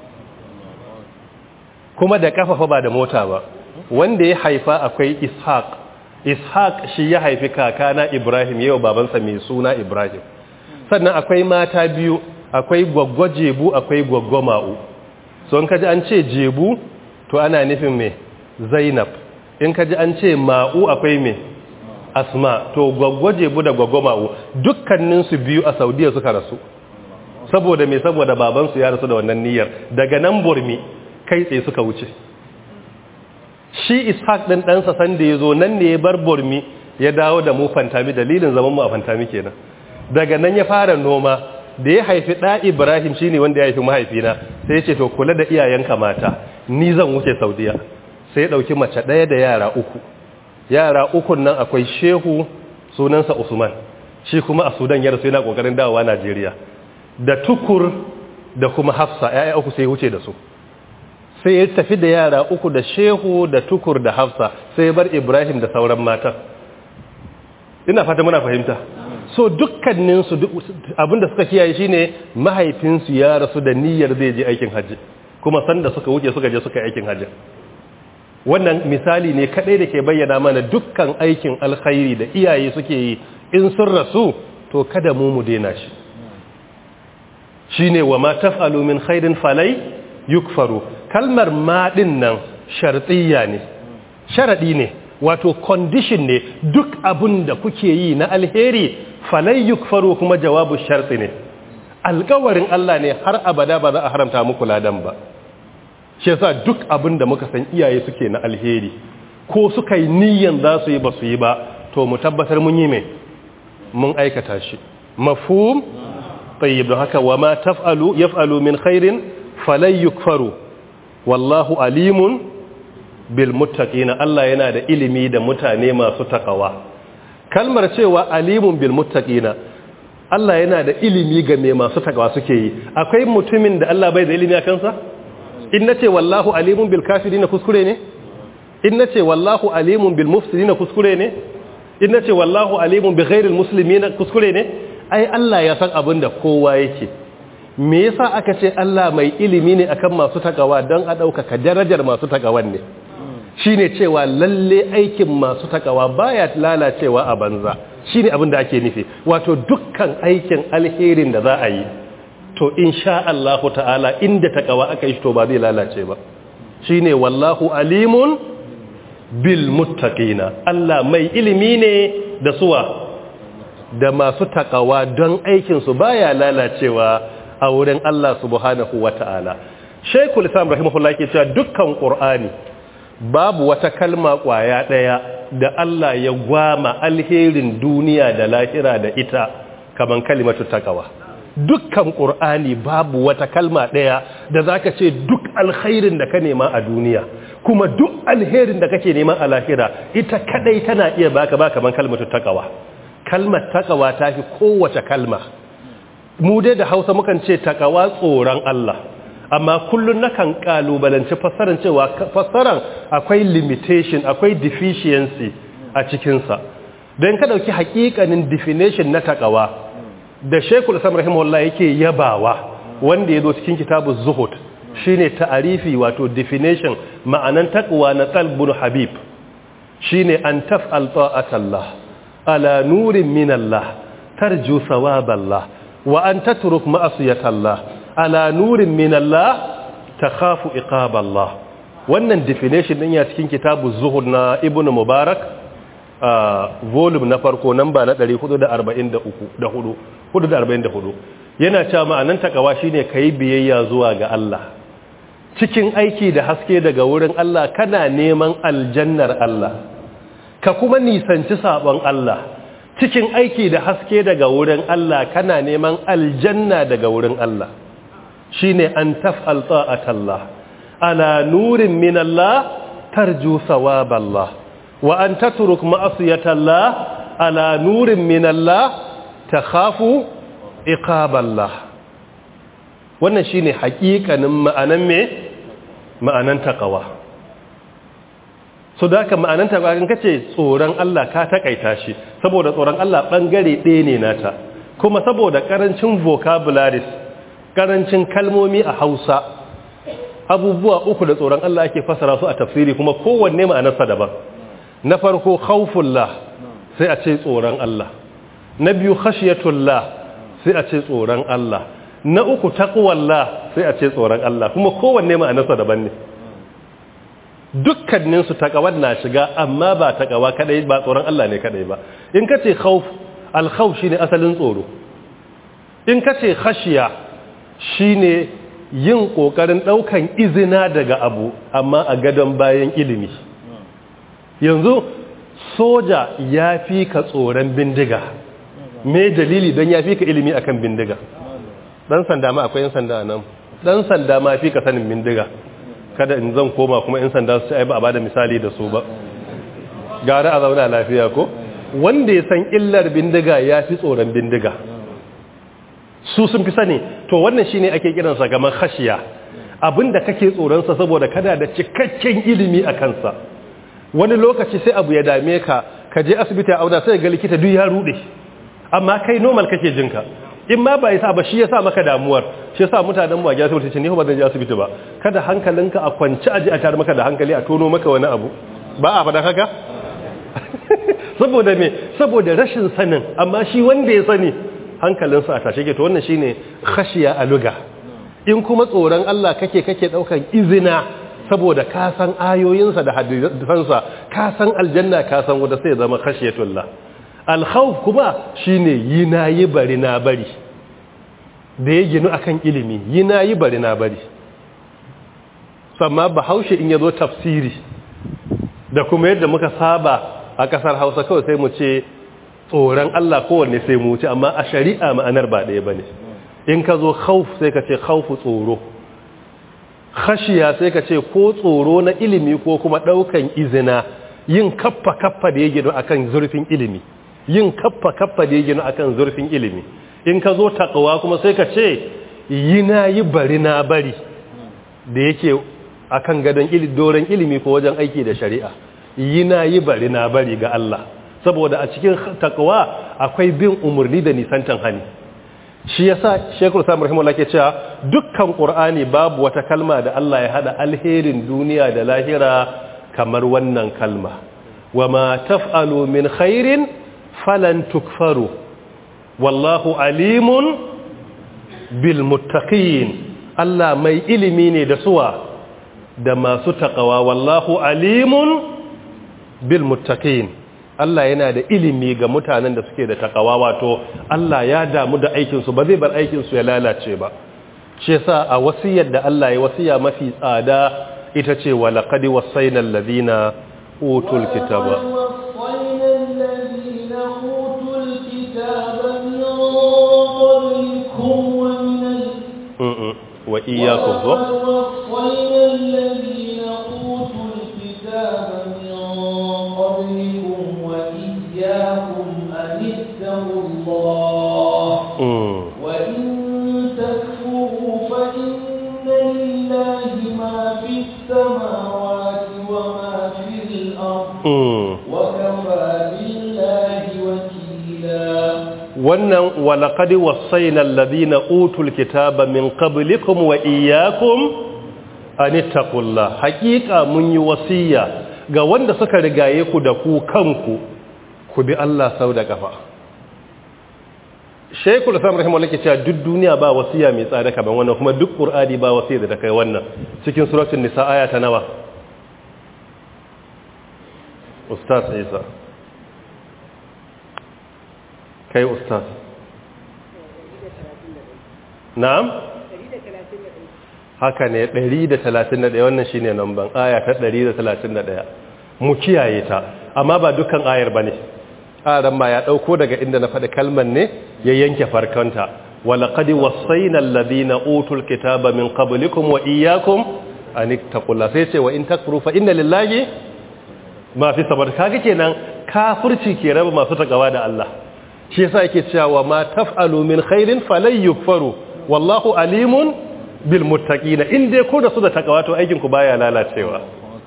Kuma da kafafa ba da mota ba. Wanda ya haifa akwai Ishaq shi ya haifi kakana Ibrahim, yau babansa mai suna Ibrahim. Sannan akwai mata biyu, akwai gwaggwa Jebu, akwai gwaggwa Ma'u. So in kaji an ce Jebu to ana nufin me Zainab, in kaji an ce Ma'u akwai me Asma. To gwaggwa Jebu da gwaggwa Ma'u dukkaninsu biyu a Saudiya suka rasu. Saboda me? Saboda babansu ya rasu da wannan niyyar. Daga nan Burmi kai tsaye suka wuce. Shi Ishaq ɗin ɗansa sanda ya zo nan ne ya bar Burmi ya dawo da mu Fantami, dalilin zaman mu a Fantami kenan. Daga nan ya fara noma, da ya haifi ɗa Ibrahim shi ne wanda ya haifi mahaifina, sai ya ce to kula da iyayenka mata, ni zan wuce Saudiya. Sai ya ɗauki mace ɗaya da yara uku. Yara ukun nan akwai Shehu sunansa Usman, shi kuma a Sudan ya rasu yana ƙoƙarin dawowa Najeriya. Da Tukur da kuma Hafsa, ‘ya'ya uku sai ya wuce da su. Sai ya tafi da yara uku da Shehu da Tukur da Hafsa, sai ya bar Ibrahim da sauran matan. Ina fata muna fahimta. So dukkaninsu abinda suka kiyaye shine mahaifinsu ya rasu da niyyar zai je aikin hajji, kuma sanda suka wuce suka je suka aikin hajji. Wannan misali ne kadai da ke bayyana mana dukkan aikin alkhairi da iyaye suke yi in sun rasu to kada mu daina shi shine wa ma taf'alu min khairin falai yukfaru. Kalmar ma din nan shartiyya ne, sharadi ne, wato condition ne. Duk abin da kuke yi na alheri falai yukfaru kuma jawabu sharti ne. Alƙawarin Allah ne har abada ba za a haramta muku ladan ba. Shi yasa duk abin da muka san iyaye suke na alheri ko suka yi niyyan za su yi ba su yi ba, to mu tabbatar mun yi mai mun aikata shi. Mafhum? Tayyib. Don haka wa ma yaf'alu min khairin falai yukfaru wallahu alimun bil muttaqina. Allah yana da ilimi da mutane masu takawa. Kalmar cewa alimun bil muttaqina, Allah yana da ilimi ga me masu takawa suke yi. Akwai mutumin da Allah bai da ilimi a kansa? In nace wallahu alimun bil kafirina kuskure ne? In nace wallahu alimun bil mufsidina kuskure ne? In nace wallahu alimun bi ghairil muslimina kuskure ne? Ai Allah ya san abin da kowa yake. Me yasa aka ce Allah mai ilimi ne akan masu takawa don a ɗaukaka darajar masu takawan ne? Shine cewa lalle aikin masu takawa baya lalacewa a banza. Shine abin da ake nufi. Wato dukkan aikin alherin da za a yi, to insha Allah ta'ala inda takawa aka yi to ba zai lalace ba. Shine wallahu alimun bil muttaqina. Allah mai ilimi ne da suwa, da masu takawa don aikin su baya lalacewa a wurin Allah subhanahu wata'ala. Shaykhul Islam rahimahullah ke cewa dukkan Qur'ani babu wata kalma kwaya daya da Allah ya gwama alherin duniya da lahira da ita kaman kalimatu takawa. Dukkan Qur'ani babu wata kalma daya da zaka ce duk alkhairin da ka nema a duniya kuma duk alherin da kake nema a lahira ita kadai tana iya baka kaman kalmatu takawa. Kalmar takawa tafi kowace kalma. Mu dai da Hausa mukan ce takawa tsoron Allah, amma kullun nakan kalubalanci fassaran cewa fassaran akwai limitation, akwai deficiency a cikinsa. Don ka dauki hakikanin definition na takawa da Sheikhul Islam rahimahullah yake yabawa wanda ya zo cikin kitabu Zuhud, shine ta'arifi wato definition ma'anan taqwa na Talbun Habib, shine an taf'al ta'atallah ala nurin min Allah tarju sawaballah wa an tatruk ma'asiyatallah ala nurin min Allah takhafu iqaballah. Wannan definition din ya cikin kitabu Zuhud na Ibn Mubarak, volume na farko namba na 444 yana cewa ma'anan takawa shine kai biyayya zuwa ga Allah cikin aiki da haske daga wurin Allah, kana neman aljannar Allah, ka kuma nisanci sabon Allah cikin aiki da haske daga wurin Allah, kana neman aljanna daga wurin Allah. Shine an taf'al ta'atallah ala nurin min Allah tarju sawaballah wa an tatruk ma'asiyatallah ala nurin min Allah takhafu iqaballah. Wannan shine hakikanin ma'anan taqwa. So da haka ma'anan taqwa kan kace tsoron Allah ka takaita shi, saboda tsoron Allah bangare ɗaya ne nata, kuma saboda karancin vocabularies, karancin kalmomi a Hausa, abubuwa uku da tsoron Allah ake fasara su a tafsiri kuma kowanne ma'anarsa daban. Na farko khawfullah sai a ce tsoron Allah, na biyu khashiyatullah sai a ce tsoron Allah, na uku taqwallah sai a ce tsoron Allah, kuma kowanne ma'anarsa daban ne. Dukkanin su taqwa na shiga, amma ba taqwa kadai ba, tsoron Allah ne kadai ba. In kace khawf, al-khawf shine asalin tsoro. In kace khashiya shine yin kokarin daukan izina daga abu amma a gadon bayan ilimi. Yanzu soja ya fi ka tsoron bindiga, me dalili don ya fi ka ilimi akan bindiga? Dan sanda ma akwai yan sanda nan, dan sanda ma fi ka sanin bindiga. Kada in zan koma kuma yan sanda su ce ai ba a bada misali da su ba, gara a zauna lafiya ko? Wanda ya san illar bindiga ya fi tsoron bindiga, su sun fi sani. To wannan shine ake kiransa gaman khashiya, abinda kake tsoronsa saboda kada da cikakken ilimi a kansa. Wani lokaci sai abu ya dame ka, ka je asibiti a auna sai ga likita duk ya rude, amma kai normal kake jinka. In ma ba yasa ba shi yasa maka damuwar, shi yasa mutanen mu a gida sai ce ni ba zan je asibiti ba, kada hankalinka a kwanci aje a tare maka da hankali a tono maka wani abu. Ba a faɗa haka? saboda me saboda rashin sanin, amma shi wanda ya sani hankalinsa a tashe ke. To wannan shine khashiya a lugha. In kuma tsoron Allah kake daukan izina saboda ka san ayoyinsa da hadisansa, ka san aljanna, ka san wanda sai zama khashiyatullah. Al-khawf kuma shine yi nayi bari na bari, da ya ginu akan ilimi, yi nayi bari na bari. Amma Bahaushe in yazo tafsiri da kuma yadda muka saba a kasar Hausa kawai sai mu ce tsoron Allah kowanne sai mu ce, amma a shari'a ma'anar ba ɗaya bane. In ka zo khawf sai ka ce khawfu tsoro, khashiya sai ka ce ko tsoro na ilimi ko kuma ɗaukan izina, yin kaffa da ya gino akan zurfin ilimi, yin kaffa da ya gino akan zurfin ilimi. In ka zo taqwa kuma sai ka ce yi na yi bari na bari, da yake akan gadon doron ilimi ko wajen aiki da shari'a, yi na yi bari na bari ga Allah, saboda a cikin taqwa akwai bin umarni da nisantan hani. Shi yasa Sheikhul Islam rahimahullah ke cewa dukkan Qur'ani babu wata kalma da Allah ya hada alherin duniya da lahira kamar wannan kalma, wama taf'alu min khairin falan tukfaru wallahu alimun bil muttaqin. Allah mai ilimi ne da suwa, da masu taqwa, wallahu alimun bil muttaqin. Allah yana da ilimi ga mutanen da suke da taqwa, wato Allah ya damu da aikin su, ba zai bar aikin su ya lalace ba. Shi yasa a wasiyar da Allah ya wasiya mafi tsada ita ce wa laqad wasayna alladhina utul kitaba wa iyyakum أن اتقوا الله وإن تكفروا فإن لله ما في السماوات وما في الأرض وكفى بالله وكيلا. wannan walaqad wasaina alladhina utul kitaba min qablikum wa iyyakum an ittaqullah. Hakika mun yi wasiya ga wanda suka rigaye ku da ku kanku, ku bi Allah sau da kafa. Sheikhul Islam rahimahullah ke cewa duk duniya ba wasiya mai tsada kaman wannan, kuma duk Qur'ani ba wasiya da kai wannan. Cikin suratul Nisa aya ta nawa? Ustaz Isa. Kai Ustaz. Na'am? Haka ne 131 wannan shine namban aya ta 131. Mu kiyaye ta, amma ba dukkan ayar bane. Aran ma ya dauko daga inda na faɗi kalmar ne ya yanke farkanta. Walaqad wasayna alladhina utul kitaba min qablikum wa iyyakum an ittaqullaha. Sai ce wa in takfuru fa inna lillahi ma fi sabar. Kaga kenan kafirci ke raba masu takawa da Allah. Shi yasa yake cewa ma taf'alu min khairin falan yukfaru wallahu alimun bil muttaqin. In dai ko da su da takawa to aikin ku baya lalacewa.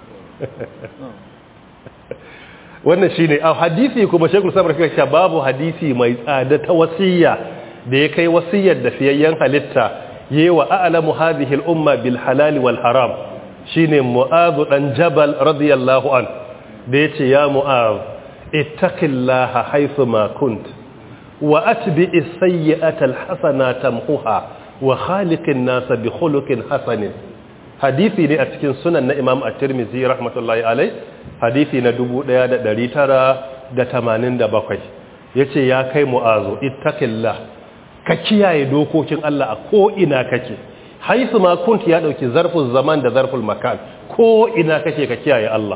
Wannan shine a hadisi kuma Sheikhul Islam rahimahullah ya babu hadisi mai tsada ta wasiyya da ya kai wasiyyar da fiyayyen halitta yewa a'lamu hadhihi al-umma bil halal wal haram, shine Mu'adh dan Jabal radiyallahu an, da yace ya Mu'adh ittaqillaha haythu ma kunt wa atbi'is sayyi'ata al-hasanata tamhuha wa khaliqin nasa bi khuluqin hasanin. Hadisi ne a cikin sunan na Imam At-Tirmidhi rahmatullahi alai, hadisi na 1987. Yace ya kai Mu'azu ittaqillah, ka kiyaye dokokin Allah a ko ina kake. Haisu ma kunti ya dauki zarful zaman da zarful makan, ko ina kake ka kiyaye Allah.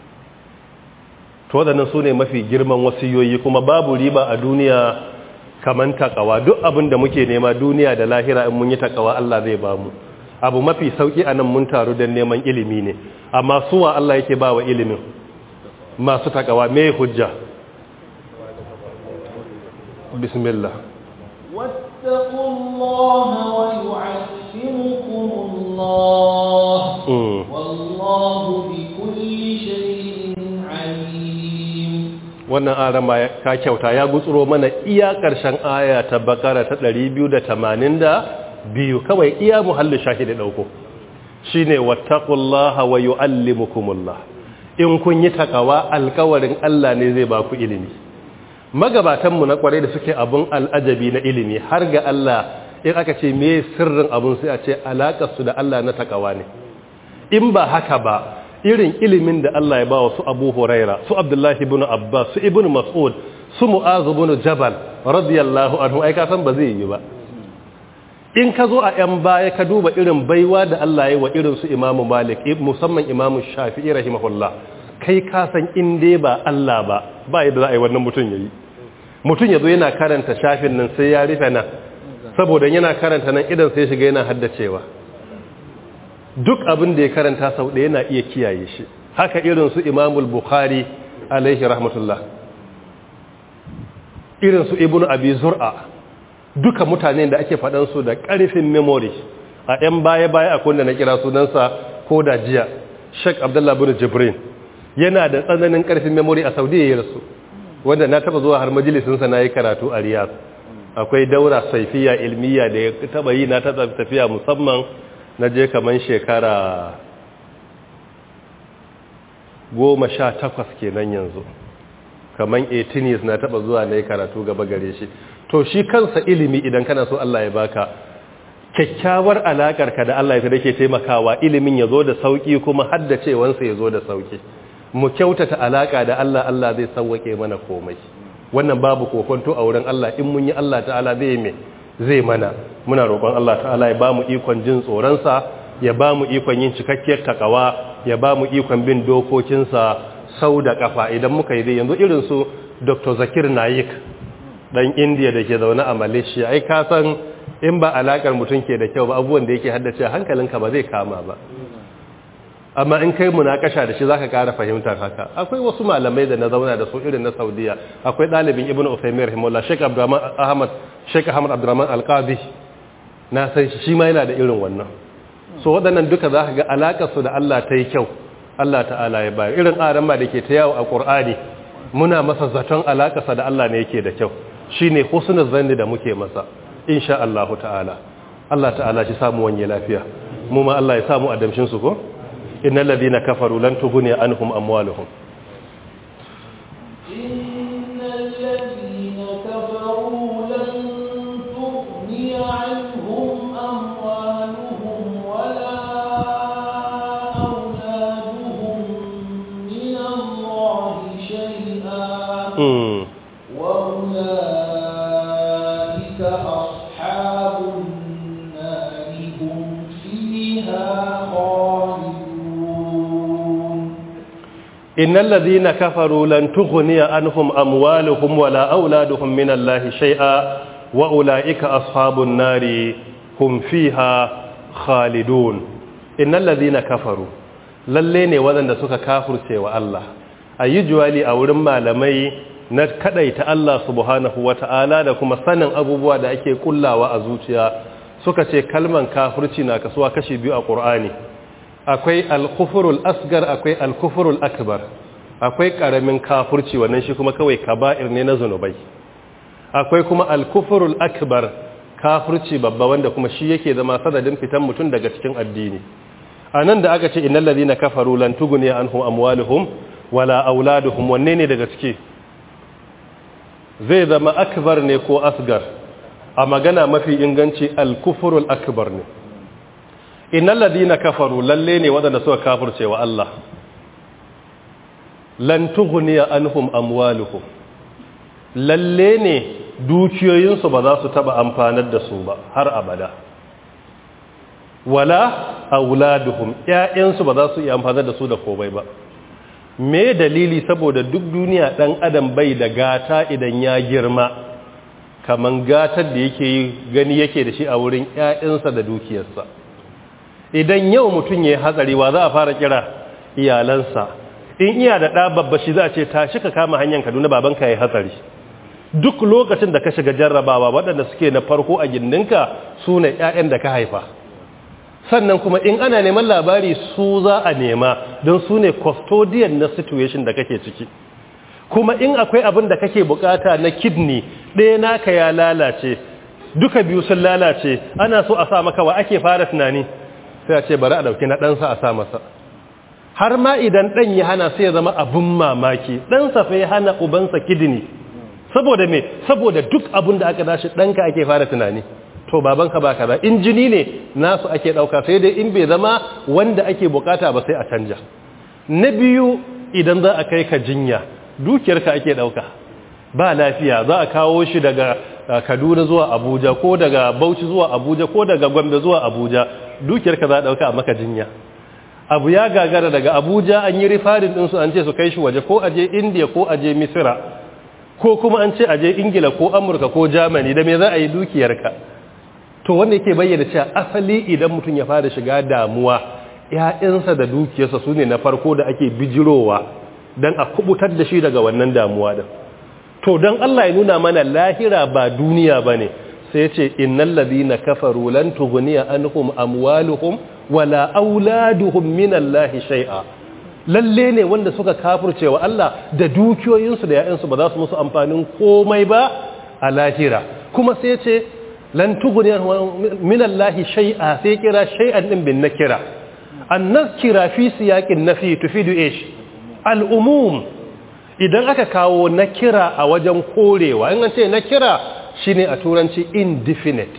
To wadannan sune mafi girman wasiyoyi, kuma babu riba a duniya kaman takawa. Duk abin da muke nema duniya da lahira in mun yi takawa Allah zai bamu. Abu mafi sauki a nan mun taru don neman ilimi ne, amma suwa Allah yake ba wa ilimin masu takawa. Me hujja? Bismillah. wattaqullaha wa yu'allimukumullah wallahu bikulli shay'in alim. Wannan arama ka kyauta, ya gutsuro mana iya ƙarshen aya ta Bakara ta 282 kawai, iya muhalli shahidi dauko shine wattaqullaha wa yuallimukumullah. in kun yi takawa alkawarin Allah ne zai ba ku ilimi. Magabatanmu na kwarai da suke abun al'ajabi na ilimi har ga Allah in aka ce me sirrin abun sai a ce alaƙarsu da Allah na takawa ne. In ba haka ba irin ilimin da Allah ya ba wa su Abu Huraira, su Abdullahi ibn Abbas, su Ibn Mas'ud, su Mu'az ibn Jabal radiyallahu anhu ai ka san ba zai yi ba. In ka zo a ‘yan baya ka duba irin baiwa da Allah ya wa irin su Imamu Malik, musamman Imamu Shafi'i rahimahullah, kai ka san in dai ba Allah ba yadda za a yi wannan mutum ya yi. Mutum ya zo yana karanta shafin nan sai ya rufe nan, saboda yana karanta nan idan sai shiga yana haddacewa. Duk abin da ya karanta sau ɗaya yana iya kiyaye shi. Haka irin su Imamul Bukhari alaihi rahmatullah. Irin su Ibn Abi Zur'a. Duka mutane da ake faɗansu da ƙarfin memory a 'yan baya-baya a kunda na kira sunansa ko da jiya Sheikh Abdullah bin Jibrin yana da tsananin ƙarfin memory a Saudiya ya rasu wanda na taba zuwa har majalisinsa na yi karatu a Riyadh. Akwai daura saifiya ilmiya da ya taba yi na tafiya musamman na je kaman shekara 18 kenan yanzu kaman 18 years na taba zuwa na yi karatu gaba gare shi. To shi kansa ilimi idan kana so Allah ya baka kyakkyawar alakar ka da Allah ya dake taimakawa ilimin ya zo da sauki kuma haddacewansa ya zo da sauki. Mu kyautata alaka da Allah, Allah zai sauke mana komai. Wannan babu kokonto a wurin Allah, in mun yi Allah ta'ala zai mana. Muna roƙon Allah ta'ala ya bamu ikon jin tsoron sa, ya bamu ikon yin cikakkiyar takawa, ya bamu ikon bin dokokinsa sau da kafa. Idan muka yi yanzu irin su Dr. Zakir Naik dan India da ke zaune a Malaysia, ai ka san in ba alakar mutum ke da kyau ba abubuwan da yake haddace hankalinka ba zai kama ba. Amma in kai munakasha da shi zaka ƙara fahimtar haka. Akwai wasu malamai da na zauna da su irin na Saudiya. Akwai ɗalibin Ibn Uthaymeen rahimahullah, Sheikh Ahmad Abdurrahman Al-Qadi. Na san shi ma yana da irin wannan. So waɗannan duka zaka ga alakar su da Allah ta yi kyau. Allah ta'ala ya bayar. Irin arama da ke ta yawo a Qur'ani muna masa zaton alakarsa da Allah ne yake da kyau. Shine husnul zanni da muke masa. Insha Allah ta'ala. Allah ta'ala shi samu wanye lafiya. Mu ma Allah ya samu adamshin su ko? Innal ladina kafaru lan tughni anhum amwaluhum. Innal ladina kafaru lan tughni anhum amwaluhum wala auladuhum min Allahi shay'an. Wa ulaika ashabun nari hum fiha innal ladhina kafaru lan tughniya anhum amwaluhum wala auladuhum min Allahi shay'a wa ulaika ashabun nari hum fiha khalidun. Innal ladhina kafaru lalle ne wadanda suka kafirce wa Allah. Ayyujuwali a wurin malamai na kadaita Allah subhanahu wata'ala da kuma sanin abubuwa da ake kullawa a zuciya suka ce kalman kafirci na kasuwa kashi biyu a Qur'ani. Akwai al-kufrul asgar, akwai al-kufrul akbar. Akwai karamin kafirci wannan shi kuma kawai kaba'ir ne na zunubai. Akwai kuma al-kufrul akbar, kafirci babba wanda kuma shi yake zama sadadin fitan mutum daga cikin addini. Anan da aka ce innal ladina kafaru lan tughni anhum amwaluhum wala auladuhum, wanne ne daga ciki zai zama akbar ne ko asgar? A magana mafi inganci al-kufrul akbar ne. Innal ladina kafaru lalle ne wadanda suka kafirce wa Allah lan tughniya anhum amwaluhum, lalle ne dukiyoyinsu ba za su taba amfanar da su ba har abada, wala auladuhum, ƴaƴansu ba za su iya amfanar da su da komai ba. Me dalili? Saboda duk duniya dan adam bai da gata idan ya girma kaman gatar da yake gani yake da shi a wurin ƴaƴansa da dukiyarsa. Idan yau mutum ya yi hatsari wa za a fara kira? Iyalansa. In iya da ɗa babba shi za a ce tashi ka kama hanyar Kaduna babanka ya yi hatsari. Duk lokacin da ka shiga jarrabawa waɗanda suke na farko a gindinka su ne ‘ya'yan da ka haifa. Sannan kuma in ana neman labari su za a nema don su ne custodian na situation da kake ciki. Kuma in akwai abin da kake bukata na kidney ɗaya naka ya lalace, duka biyu sun lalace, ana so a sa maka wa ake fara tunani. Sai a ce bari a ɗauki na ɗansa a sa masa. har ma idan ɗan ya hana sai ya zama abin mamaki ɗansa fa ya hana ubansa kidini saboda me saboda duk abin da aka dashi ɗanka ake fara tunani to babanka ba kaza in jini ne nasu ake ɗauka sai dai in bai zama wanda ake bukata ba sai a canja. Na biyu idan za a kai ka jinya dukiyarka ake ɗauka ba lafiya za a kawo shi daga Kaduna zuwa Abuja ko daga Bauchi zuwa Abuja ko daga Gombe zuwa Abuja dukiyarka za a ɗauka a maka jinya. Abu ya gagara daga Abuja an yi rifarin ɗinsu an ce su kai shi waje ko aje India ko aje Misira ko kuma an ce aje Ingila ko Amurka ko Germany da me za a yi dukiyarka. To wanda yake bayyana cewa asali idan mutum ya fara shiga damuwa ‘ya'yansa da dukiyarsa su ne na farko da ake bijirowa don a kubutar da shi daga wannan damuwa da. To don Allah ya nuna mana lahira ba duniya ba ne sai ce innal ladhina kafaru lan tughniya anhum amwaluhum wala auladuhum minallahi shay'a. Lalle ne wanda suka kafirce wa Allah da dukiyoyinsu da ‘ya'yansu ba za su musu amfanin komai ba a lahira. Kuma sai ce lan tughniya minallahi shay'a sai kira shay'an din bin nakira. An-nakira fi siyaqin nafi tufidu ish al-umum. Idan aka kawo nakira a wajen korewa in an ce nakira shine a turanci indefinite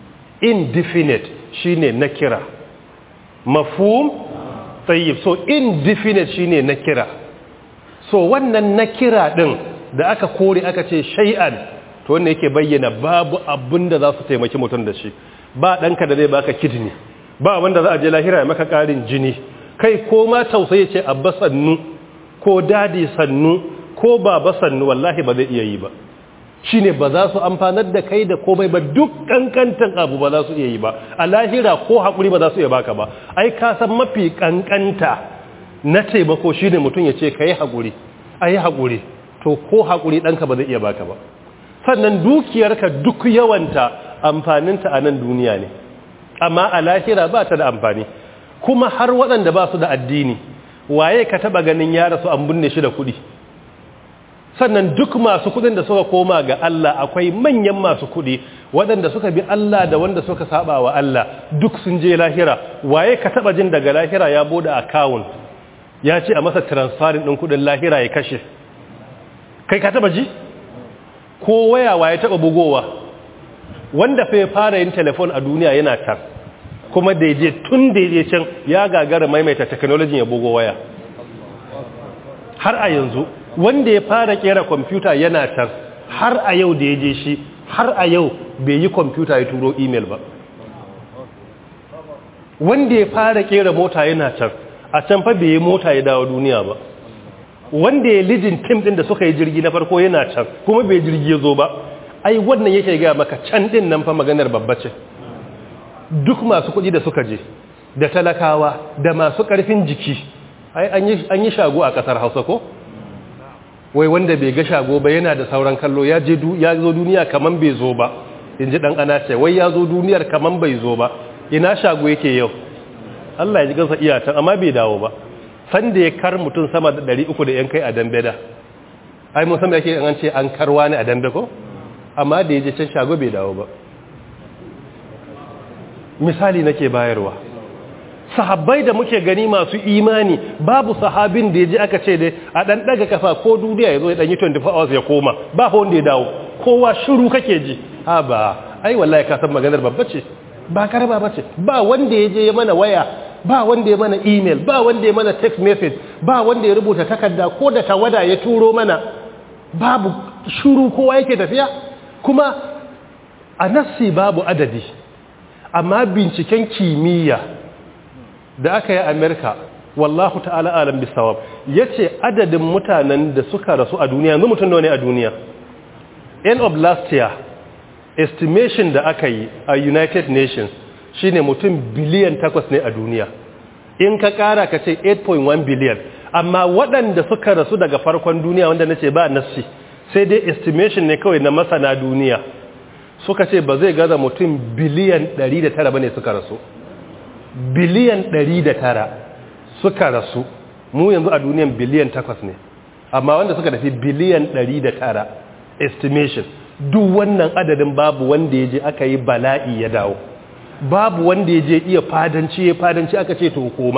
shine nakira mafhum tayyib so indefinite shine nakira so wannan nakira din da aka kore aka ce shay'an to wannan yake bayyana babu abinda za su taimaki mutum da shi ba danka da zai baka kidney ba wanda za a je lahira ya maka karin jini kai ko ma tausayi ce abba sannu ko dadi sannu ko baba sannu wallahi ba zai iya yi ba shine ba za su amfanar da kai da komai ba duk kankantan abu ba za su iya yi ba a lahira ko hakuri ba za su iya baka ba ai ka san mafi kankanta na taimako shine mutum ya ce kai hakuri ai hakuri to ko hakuri danka ba zai iya baka ba sannan dukiyarka duk yawanta amfaninta a nan duniya ne amma a lahira ba ta da amfani kuma har waɗanda ba su da addini waye ka taba ganin ya rasu an binne shi da kuɗi sannan duk masu kuɗin da suka koma ga Allah akwai manyan masu kuɗi waɗanda suka bi Allah da wanda suka saba wa Allah duk sun je lahira waye ka taba jin daga lahira ya bude account ya ce a masa transferin ɗin kuɗin lahira ya kashe kai ka taba ji ko waya waye taba bugowa wanda fa ya fara yin telefon a duniya yana tar kuma da je tun da je can ya gagara maimaita technology ya bugo waya har a yanzu wanda ya fara kera kwamfuta yana tar har a yau da ya je shi har a yau bai yi kwamfuta ya turo email ba wanda ya fara kera mota yana tar a can fa bai yi mota ya dawo duniya ba wanda ya lijin tim din da suka yi jirgi na farko yana can kuma bai jirgi ya zo ba ai wannan yake ga maka can din nan fa maganar babba ce duk masu kuɗi da suka je da talakawa da masu ƙarfin jiki ai an yi shago a ƙasar Hausa ko wai wanda bai ga shago ba yana da sauran kallo ya zo duniya kaman bai zo ba inji dan ana ce wai ya zo duniyar kaman bai zo ba ina shago yake yau Allah ya ji kansa iyatan amma bai dawo ba san da ya kar mutum sama da 300 da yan kai a dambe da ai mun san yake an ce an karwa ne a dambe ko amma da ya je can shago bai dawo ba misali nake bayarwa sahabbai da muke gani masu imani babu sahabin da ya ji aka ce dai a dan daga kafa ko duniya ya zo ya dan yi 24 hours ya koma ba wanda ya dawo kowa shiru kake ji ha ba ai wallahi ka san maganar babba ce ba karba bace ba wanda ya je ya mana waya ba wanda ya mana email ba wanda ya mana text message ba wanda ya rubuta takarda ko da tawada ya turo mana babu shiru kowa yake tafiya kuma a nassi babu adadi amma binciken kimiyya da aka yi a Amerika wallahu ta'ala alam bisawab yace adadin mutanen da suka rasu a duniya yanzu mutum nawa ne a duniya end of last year estimation da aka yi a United Nations shine mutum biliyan 8 ne a duniya in ka kara ka ce 8.1 biliyan amma waɗanda suka rasu daga farkon duniya wanda nace ba nassi sai dai estimation ne kawai na masana duniya suka ce ba zai gaza mutum biliyan 109 bane suka rasu biliyan 109 suka rasu mu yanzu a duniyan biliyan 8 ne amma wanda suka tafi biliyan 109 estimation duk wannan adadin babu wanda ya je aka yi bala'i ya dawo babu wanda ya je iya fadanci aka ce to koma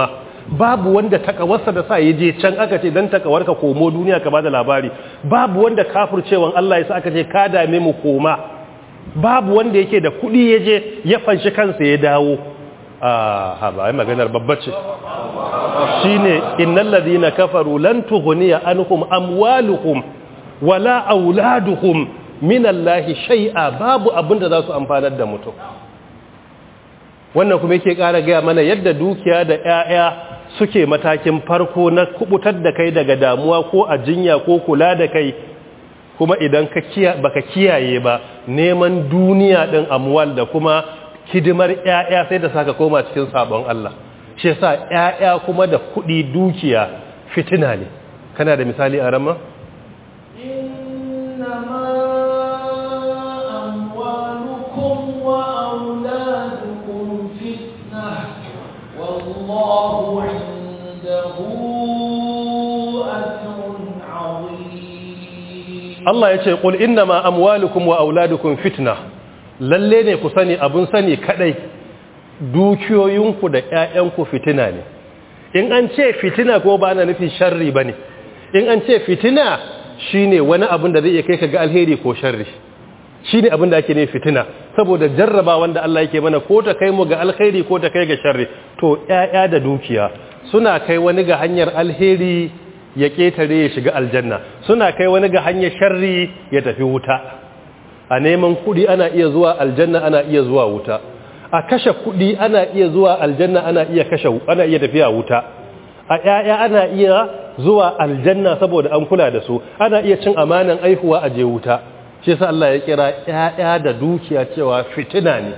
babu wanda takawarsa da sa yaje can aka ce dan takawarka komo duniya ka bada labari, babu wanda kafircewan Allah ya sa aka ce ka dame mu koma, babu wanda yake da kudi yaje ya fanshi kansa ya dawo. Ba ai maganar babba ce shine innal ladina kafaru lan tughniya anhum amwaluhum wala auladuhum minallahi shay'a, babu abinda za su amfanar da mutum. Wannan kuma yake ƙara gaya mana yadda dukiya da ƴaƴa suke matakin farko na kubutar da kai daga damuwa ko a jinya ko kula da kai, kuma idan baka kiyaye ba neman duniya din amwal da kuma hidimar ƴaƴa sai da saka koma cikin sabon Allah. Shi yasa ƴaƴa kuma da kuɗi dukiya fitina ne. Kana da misali a rama? Allah ya ce qul innama amwalukum wa auladukum fitna, lalle ne ku sani abun sani kadai dukiyoyinku da ƴaƴanku fitina ne. In an ce fitina ko ba na nufin sharri bane, in an ce fitina shine wani abun da zai iya kai ka ga alheri ko sharri, shine abin da ake ne fitina, saboda jarraba wanda Allah yake mana ko ta kai mu ga alheri ko ta kai ga sharri. To ƴaƴa da dukiya suna kai wani ga hanyar alheri ya ketare ya shiga aljanna, suna kai wani ga hanyar sharri ya tafi wuta. A neman kudi ana iya zuwa aljanna, ana iya zuwa wuta. A kashe kudi ana iya zuwa aljanna, ana iya tafiya wuta. A ƴaƴa ana iya zuwa aljanna saboda an kula da su, ana iya cin amanan aihuwa a je wuta. Shi yasa Allah ya kira ƴaƴa da dukiya cewa fitina ne.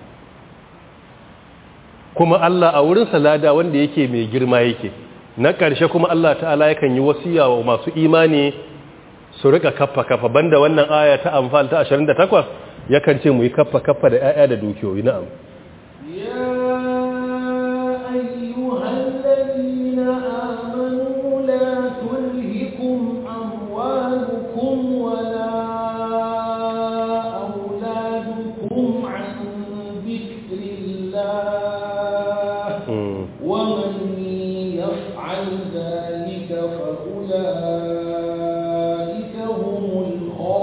Kuma Allah a wurin salada wanda yake mai girma yake. Na ƙarshe kuma Allah ta'ala yakan yi wasiya wa masu imani su rika kaffa banda wannan aya ta Anfal ta 28 yakan ce mu yi kaffa da ƴaƴa da dukiyoyi. Na'am. Ya ayyuhallazina amanu la tulhikum amwalukum wala auladukum an dhikrillah wa man yaf'al dhalika fa ulaika humul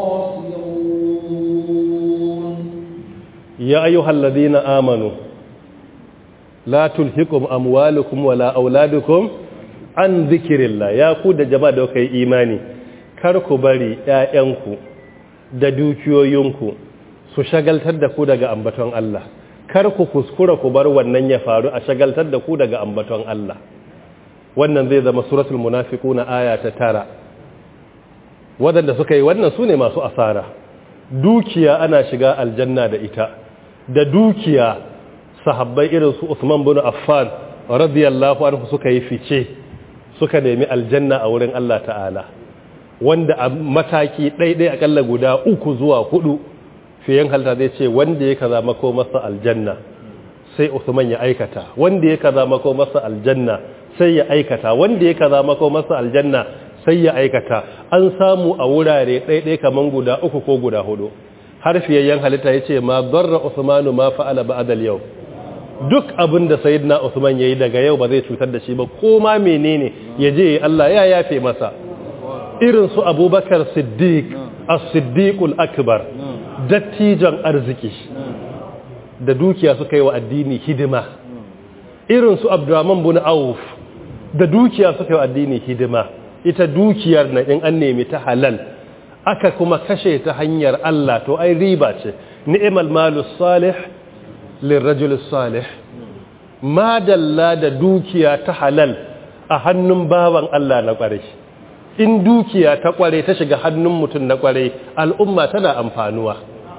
khasirun. Ya ayyuhalladhina amanu la tulhikum amwalukum wala auladukum an dhikrillah. Ya ku da jama'a da kai imani, kar ku bari ƴaƴanku da dukiyoyinku su shagaltar da ku daga ambaton Allah. Kar ku kuskura ku bar wannan ya faru a shagaltar da ku daga ambaton Allah. Wannan zai zama suratul munafiquna aya ta 9. Wadanda suka yi wannan sune masu asara. Dukiya ana shiga aljanna da ita. Da dukiya sahabbai irin su Uthman bin Affan radiyallahu anhu suka yi fice, suka nemi aljanna a wurin Allah ta'ala, wanda a mataki ɗaiɗai akalla guda 3 zuwa 4 fiyen halta zai ce wanda ya kaza mako masa aljanna sai Uthman ya aikata, wanda ya kaza mako masa aljanna sai ya aikata, wanda ya kaza mako masa aljanna sai ya aikata. An samu a wurare ɗaiɗai kaman guda 3 ko guda 4. Har fiyayyen halitta ya ce ma darra Uthmanu ma fa'ala ba'dal yau, duk abin da sayyidina Uthman yayi daga yau ba zai cutar da shi ba, ko ma menene yaje Allah ya yafe masa. Irin su Abubakar Siddiq as-Siddiqul Akbar, dattijan arziki da dukiya suka yi wa addini hidima. Irin su Abdurrahman bin Auf, da dukiya suka yi wa addini hidima. Ita dukiyar na in an nemi ta halal aka kuma kashe ta hanyar Allah to ai riba ce. Ni'mal malus salih lirrajul salih. Madalla da dukiya ta halal a hannun bawan Allah na kware. In dukiya ta kware ta shiga hannun mutum na kware, al'umma tana amfanuwa.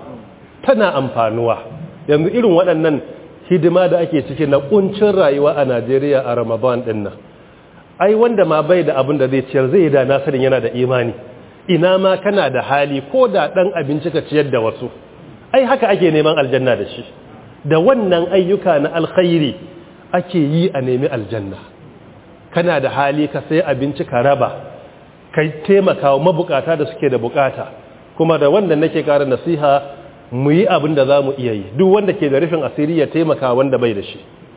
Yanzu irin waɗannan hidima da ake ciki na kuncin rayuwa a Najeriya a Ramadan din nan, ai wanda ma bai da abin da zai ciyar zai da nasarin yana da imani. Ina ma kana da hali ko da dan abinci ka ciyar da wasu. Ai haka ake neman aljanna da shi. Da wannan ayyuka na alkhairi ake yi a nemi aljanna. Kana da hali ka sai abinci ka raba, kai taimakawa mabukata da suke da bukata. Kuma da wannan nake ƙara nasiha mu yi abin da za mu iya yi. Duk wanda ke da rufin asiri ya taimaka wanda bai da shi.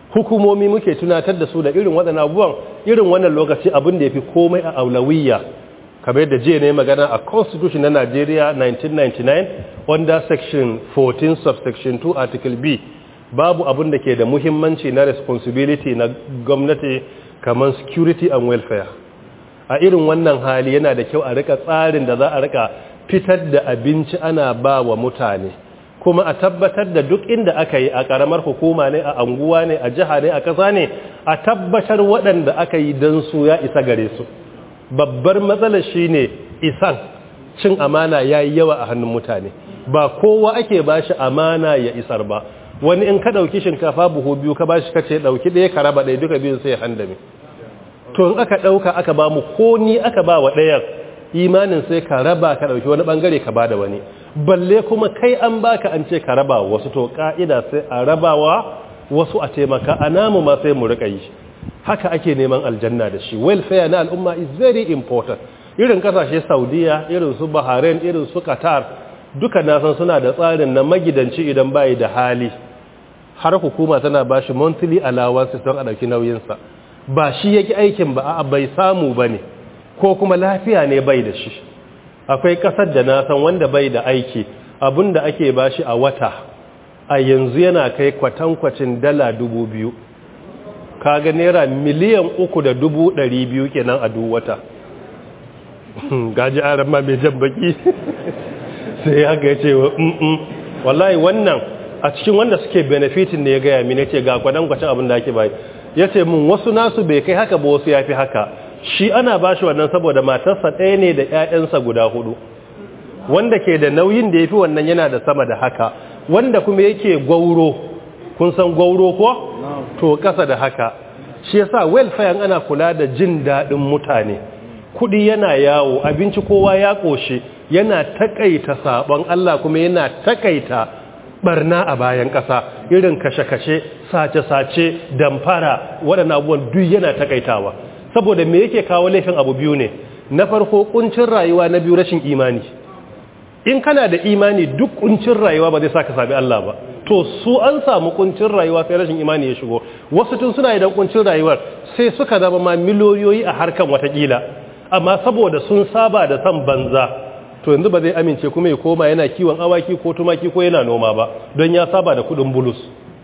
hukumomi muke tunatar da su da irin waɗannan abubuwan irin wannan lokaci abin da ya fi komai a aulawiyya kamar yadda jiya ne magana a constitution na Najeriya 1999 under section 14 subsection 2 article B babu abin da ke da muhimmanci na responsibility na gwamnati kamar security and welfare a irin wannan hali yana da kyau a rika tsarin da za a rika fitar da abinci ana ba wa mutane kuma a tabbatar da duk inda aka yi a karamar hukuma ne a anguwa ne a jiha ne a ƙasa ne a tabbatar waɗanda aka yi don su ya isa gare su babbar matsalar shine isan cin amana ya yi yawa a hannun mutane ba kowa ake ba shi amana ya isar ba wani in ka ɗauki shinkafa buhu biyu ka ba shi kace ɗauki ɗaya ka raba ɗaya duka biyun sai ya handame to in aka ɗauka aka ba mu ko ni aka ba wa ɗayan imanin sai ka raba ka ɗauki wani ɓangare ka ba da wani balle kuma kai an baka an ce ka raba wasu to ka'ida sai a rabawa wasu a taimaka a namu ma sai mu rika yi haka ake neman aljanna da shi welfare na al'umma is very important irin kasashe Saudiya irin su Bahrain irin su Qatar duka na san suna da tsarin na magidanci idan bai da hali har hukuma tana bashi monthly allowance don a dauki nauyin sa ba shi yake aikin ba a bai samu bane ko kuma lafiya ne bai da shi akwai kasar da na san wanda bai da aiki abinda ake bashi a wata a yanzu yana kai kwatankwacin $2,000 kaga naira $1,300,200 kenan a duk wata gaji aran ma mai jan baki sai haka yace wallahi wannan a cikin wanda suke benefitin ne ya gaya mini yace ga kwatankwacin abin da ake bai yace mun wasu nasu bai kai haka ba wasu yafi haka shi ana bashi wannan saboda matarsa ɗaya ne da ƴaƴansa guda 4 wanda ke da nauyin da yafi wannan yana da sama da haka wanda kuma yake gwauro kun san gwauro ko to kasa da haka shi yasa welfare ana kula da jin dadin mutane kudi yana yawo abinci kowa ya koshi yana takaita sabon Allah kuma yana takaita barna a bayan kasa irin kashe-kashe sace-sace damfara waɗannan abubuwan duk yana takaitawa saboda me yake kawo laifin abu biyu ne na farko kuncin rayuwa na biyu rashin imani in kana da imani duk kuncin rayuwa ba zai saka sabi Allah ba to su an samu kuncin rayuwa sai rashin imani ya shigo wasu tun suna idan kuncin rayuwar sai suka zama ma miliyoyi a harkan watakila amma saboda sun saba da san banza to yanzu ba zai amince kuma ya koma yana kiwon awaki ko tumaki ko yana noma ba don ya saba da kudin bulus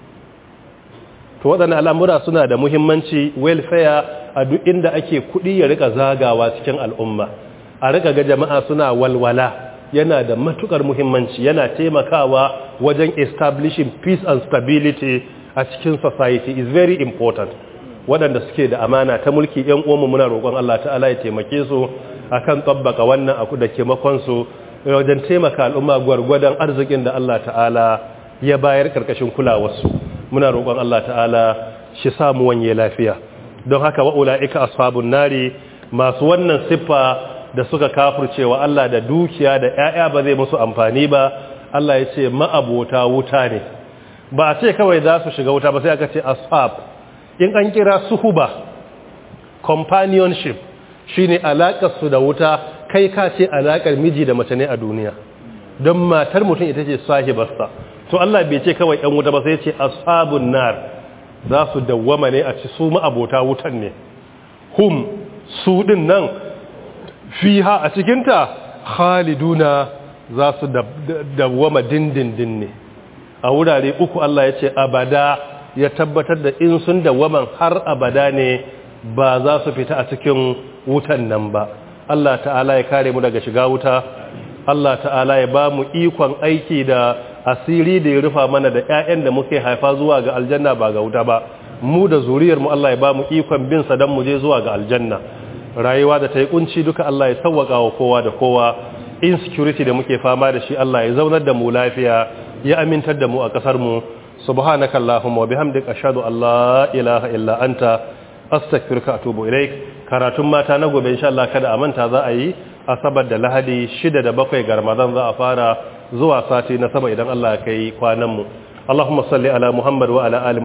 to waɗannan al'amura suna da muhimmanci welfare a duk inda ake kudi ya rika zagawa cikin al'umma a rika ga jama'a suna walwala yana da matukar muhimmanci yana taimakawa wajen establishing peace and stability a cikin society is very important waɗanda suke da amana ta mulki ƴan uwanmu muna roƙon Allah ta'ala ya taimake su akan tabbaka wannan aku da taimakon su wajen taimaka al'umma gwargwadon arzikin da Allah ta'ala ya bayar karkashin kulawarsu muna roƙon Allah ta'ala shi samu wanye lafiya don haka wa ulaika ashabun nari masu wannan siffa da suka kafircewa Allah da dukiya da ƴaƴa ba zai musu amfani ba Allah ya ce ma'abota wuta ne ba a ce kawai za su shiga wuta ba sai aka ce ashab in an kira suhuba companionship shine alakar su da wuta kai ka ce alakar miji da mace ne a duniya don matar mutum ita ce sahibarsa to Allah bai ce kawai ɗan wuta ba sai ya ce ashabun nar za su dawwama ne a ci su ma'abota wutan ne hum su din nan fiha a cikinta khaliduna za su dawwama dindindin ne a wurare uku Allah ya ce abada ya tabbatar da in sun dawwaman har abada ne ba za su fita a cikin wutan nan ba Allah ta'ala ya kare mu daga shiga wuta Allah ta'ala ya ba mu ikon aiki da asiri da ya rufa mana da ƴaƴan da muke haifa zuwa ga aljanna ba ga wuta ba mu da zuriyar mu Allah ya ba mu ikon bin sa dan mu je zuwa ga aljanna rayuwa da ta yi kunci duka Allah ya sauwaka wa kowa da kowa insecurity da muke fama da shi Allah ya zaunar da mu lafiya ya amintar da mu a kasar mu subhanaka allahumma wa bihamdika ashhadu an la ilaha illa anta astaghfiruka wa atubu ilaik karatun mata na gobe insha Allah kada a manta za a yi asabar da lahadi 6 da 7 ga Ramadan za a fara zuwa sati na sama idan Allah ya kai kwanan mu Allahumma salli ala Muhammad wa ala ali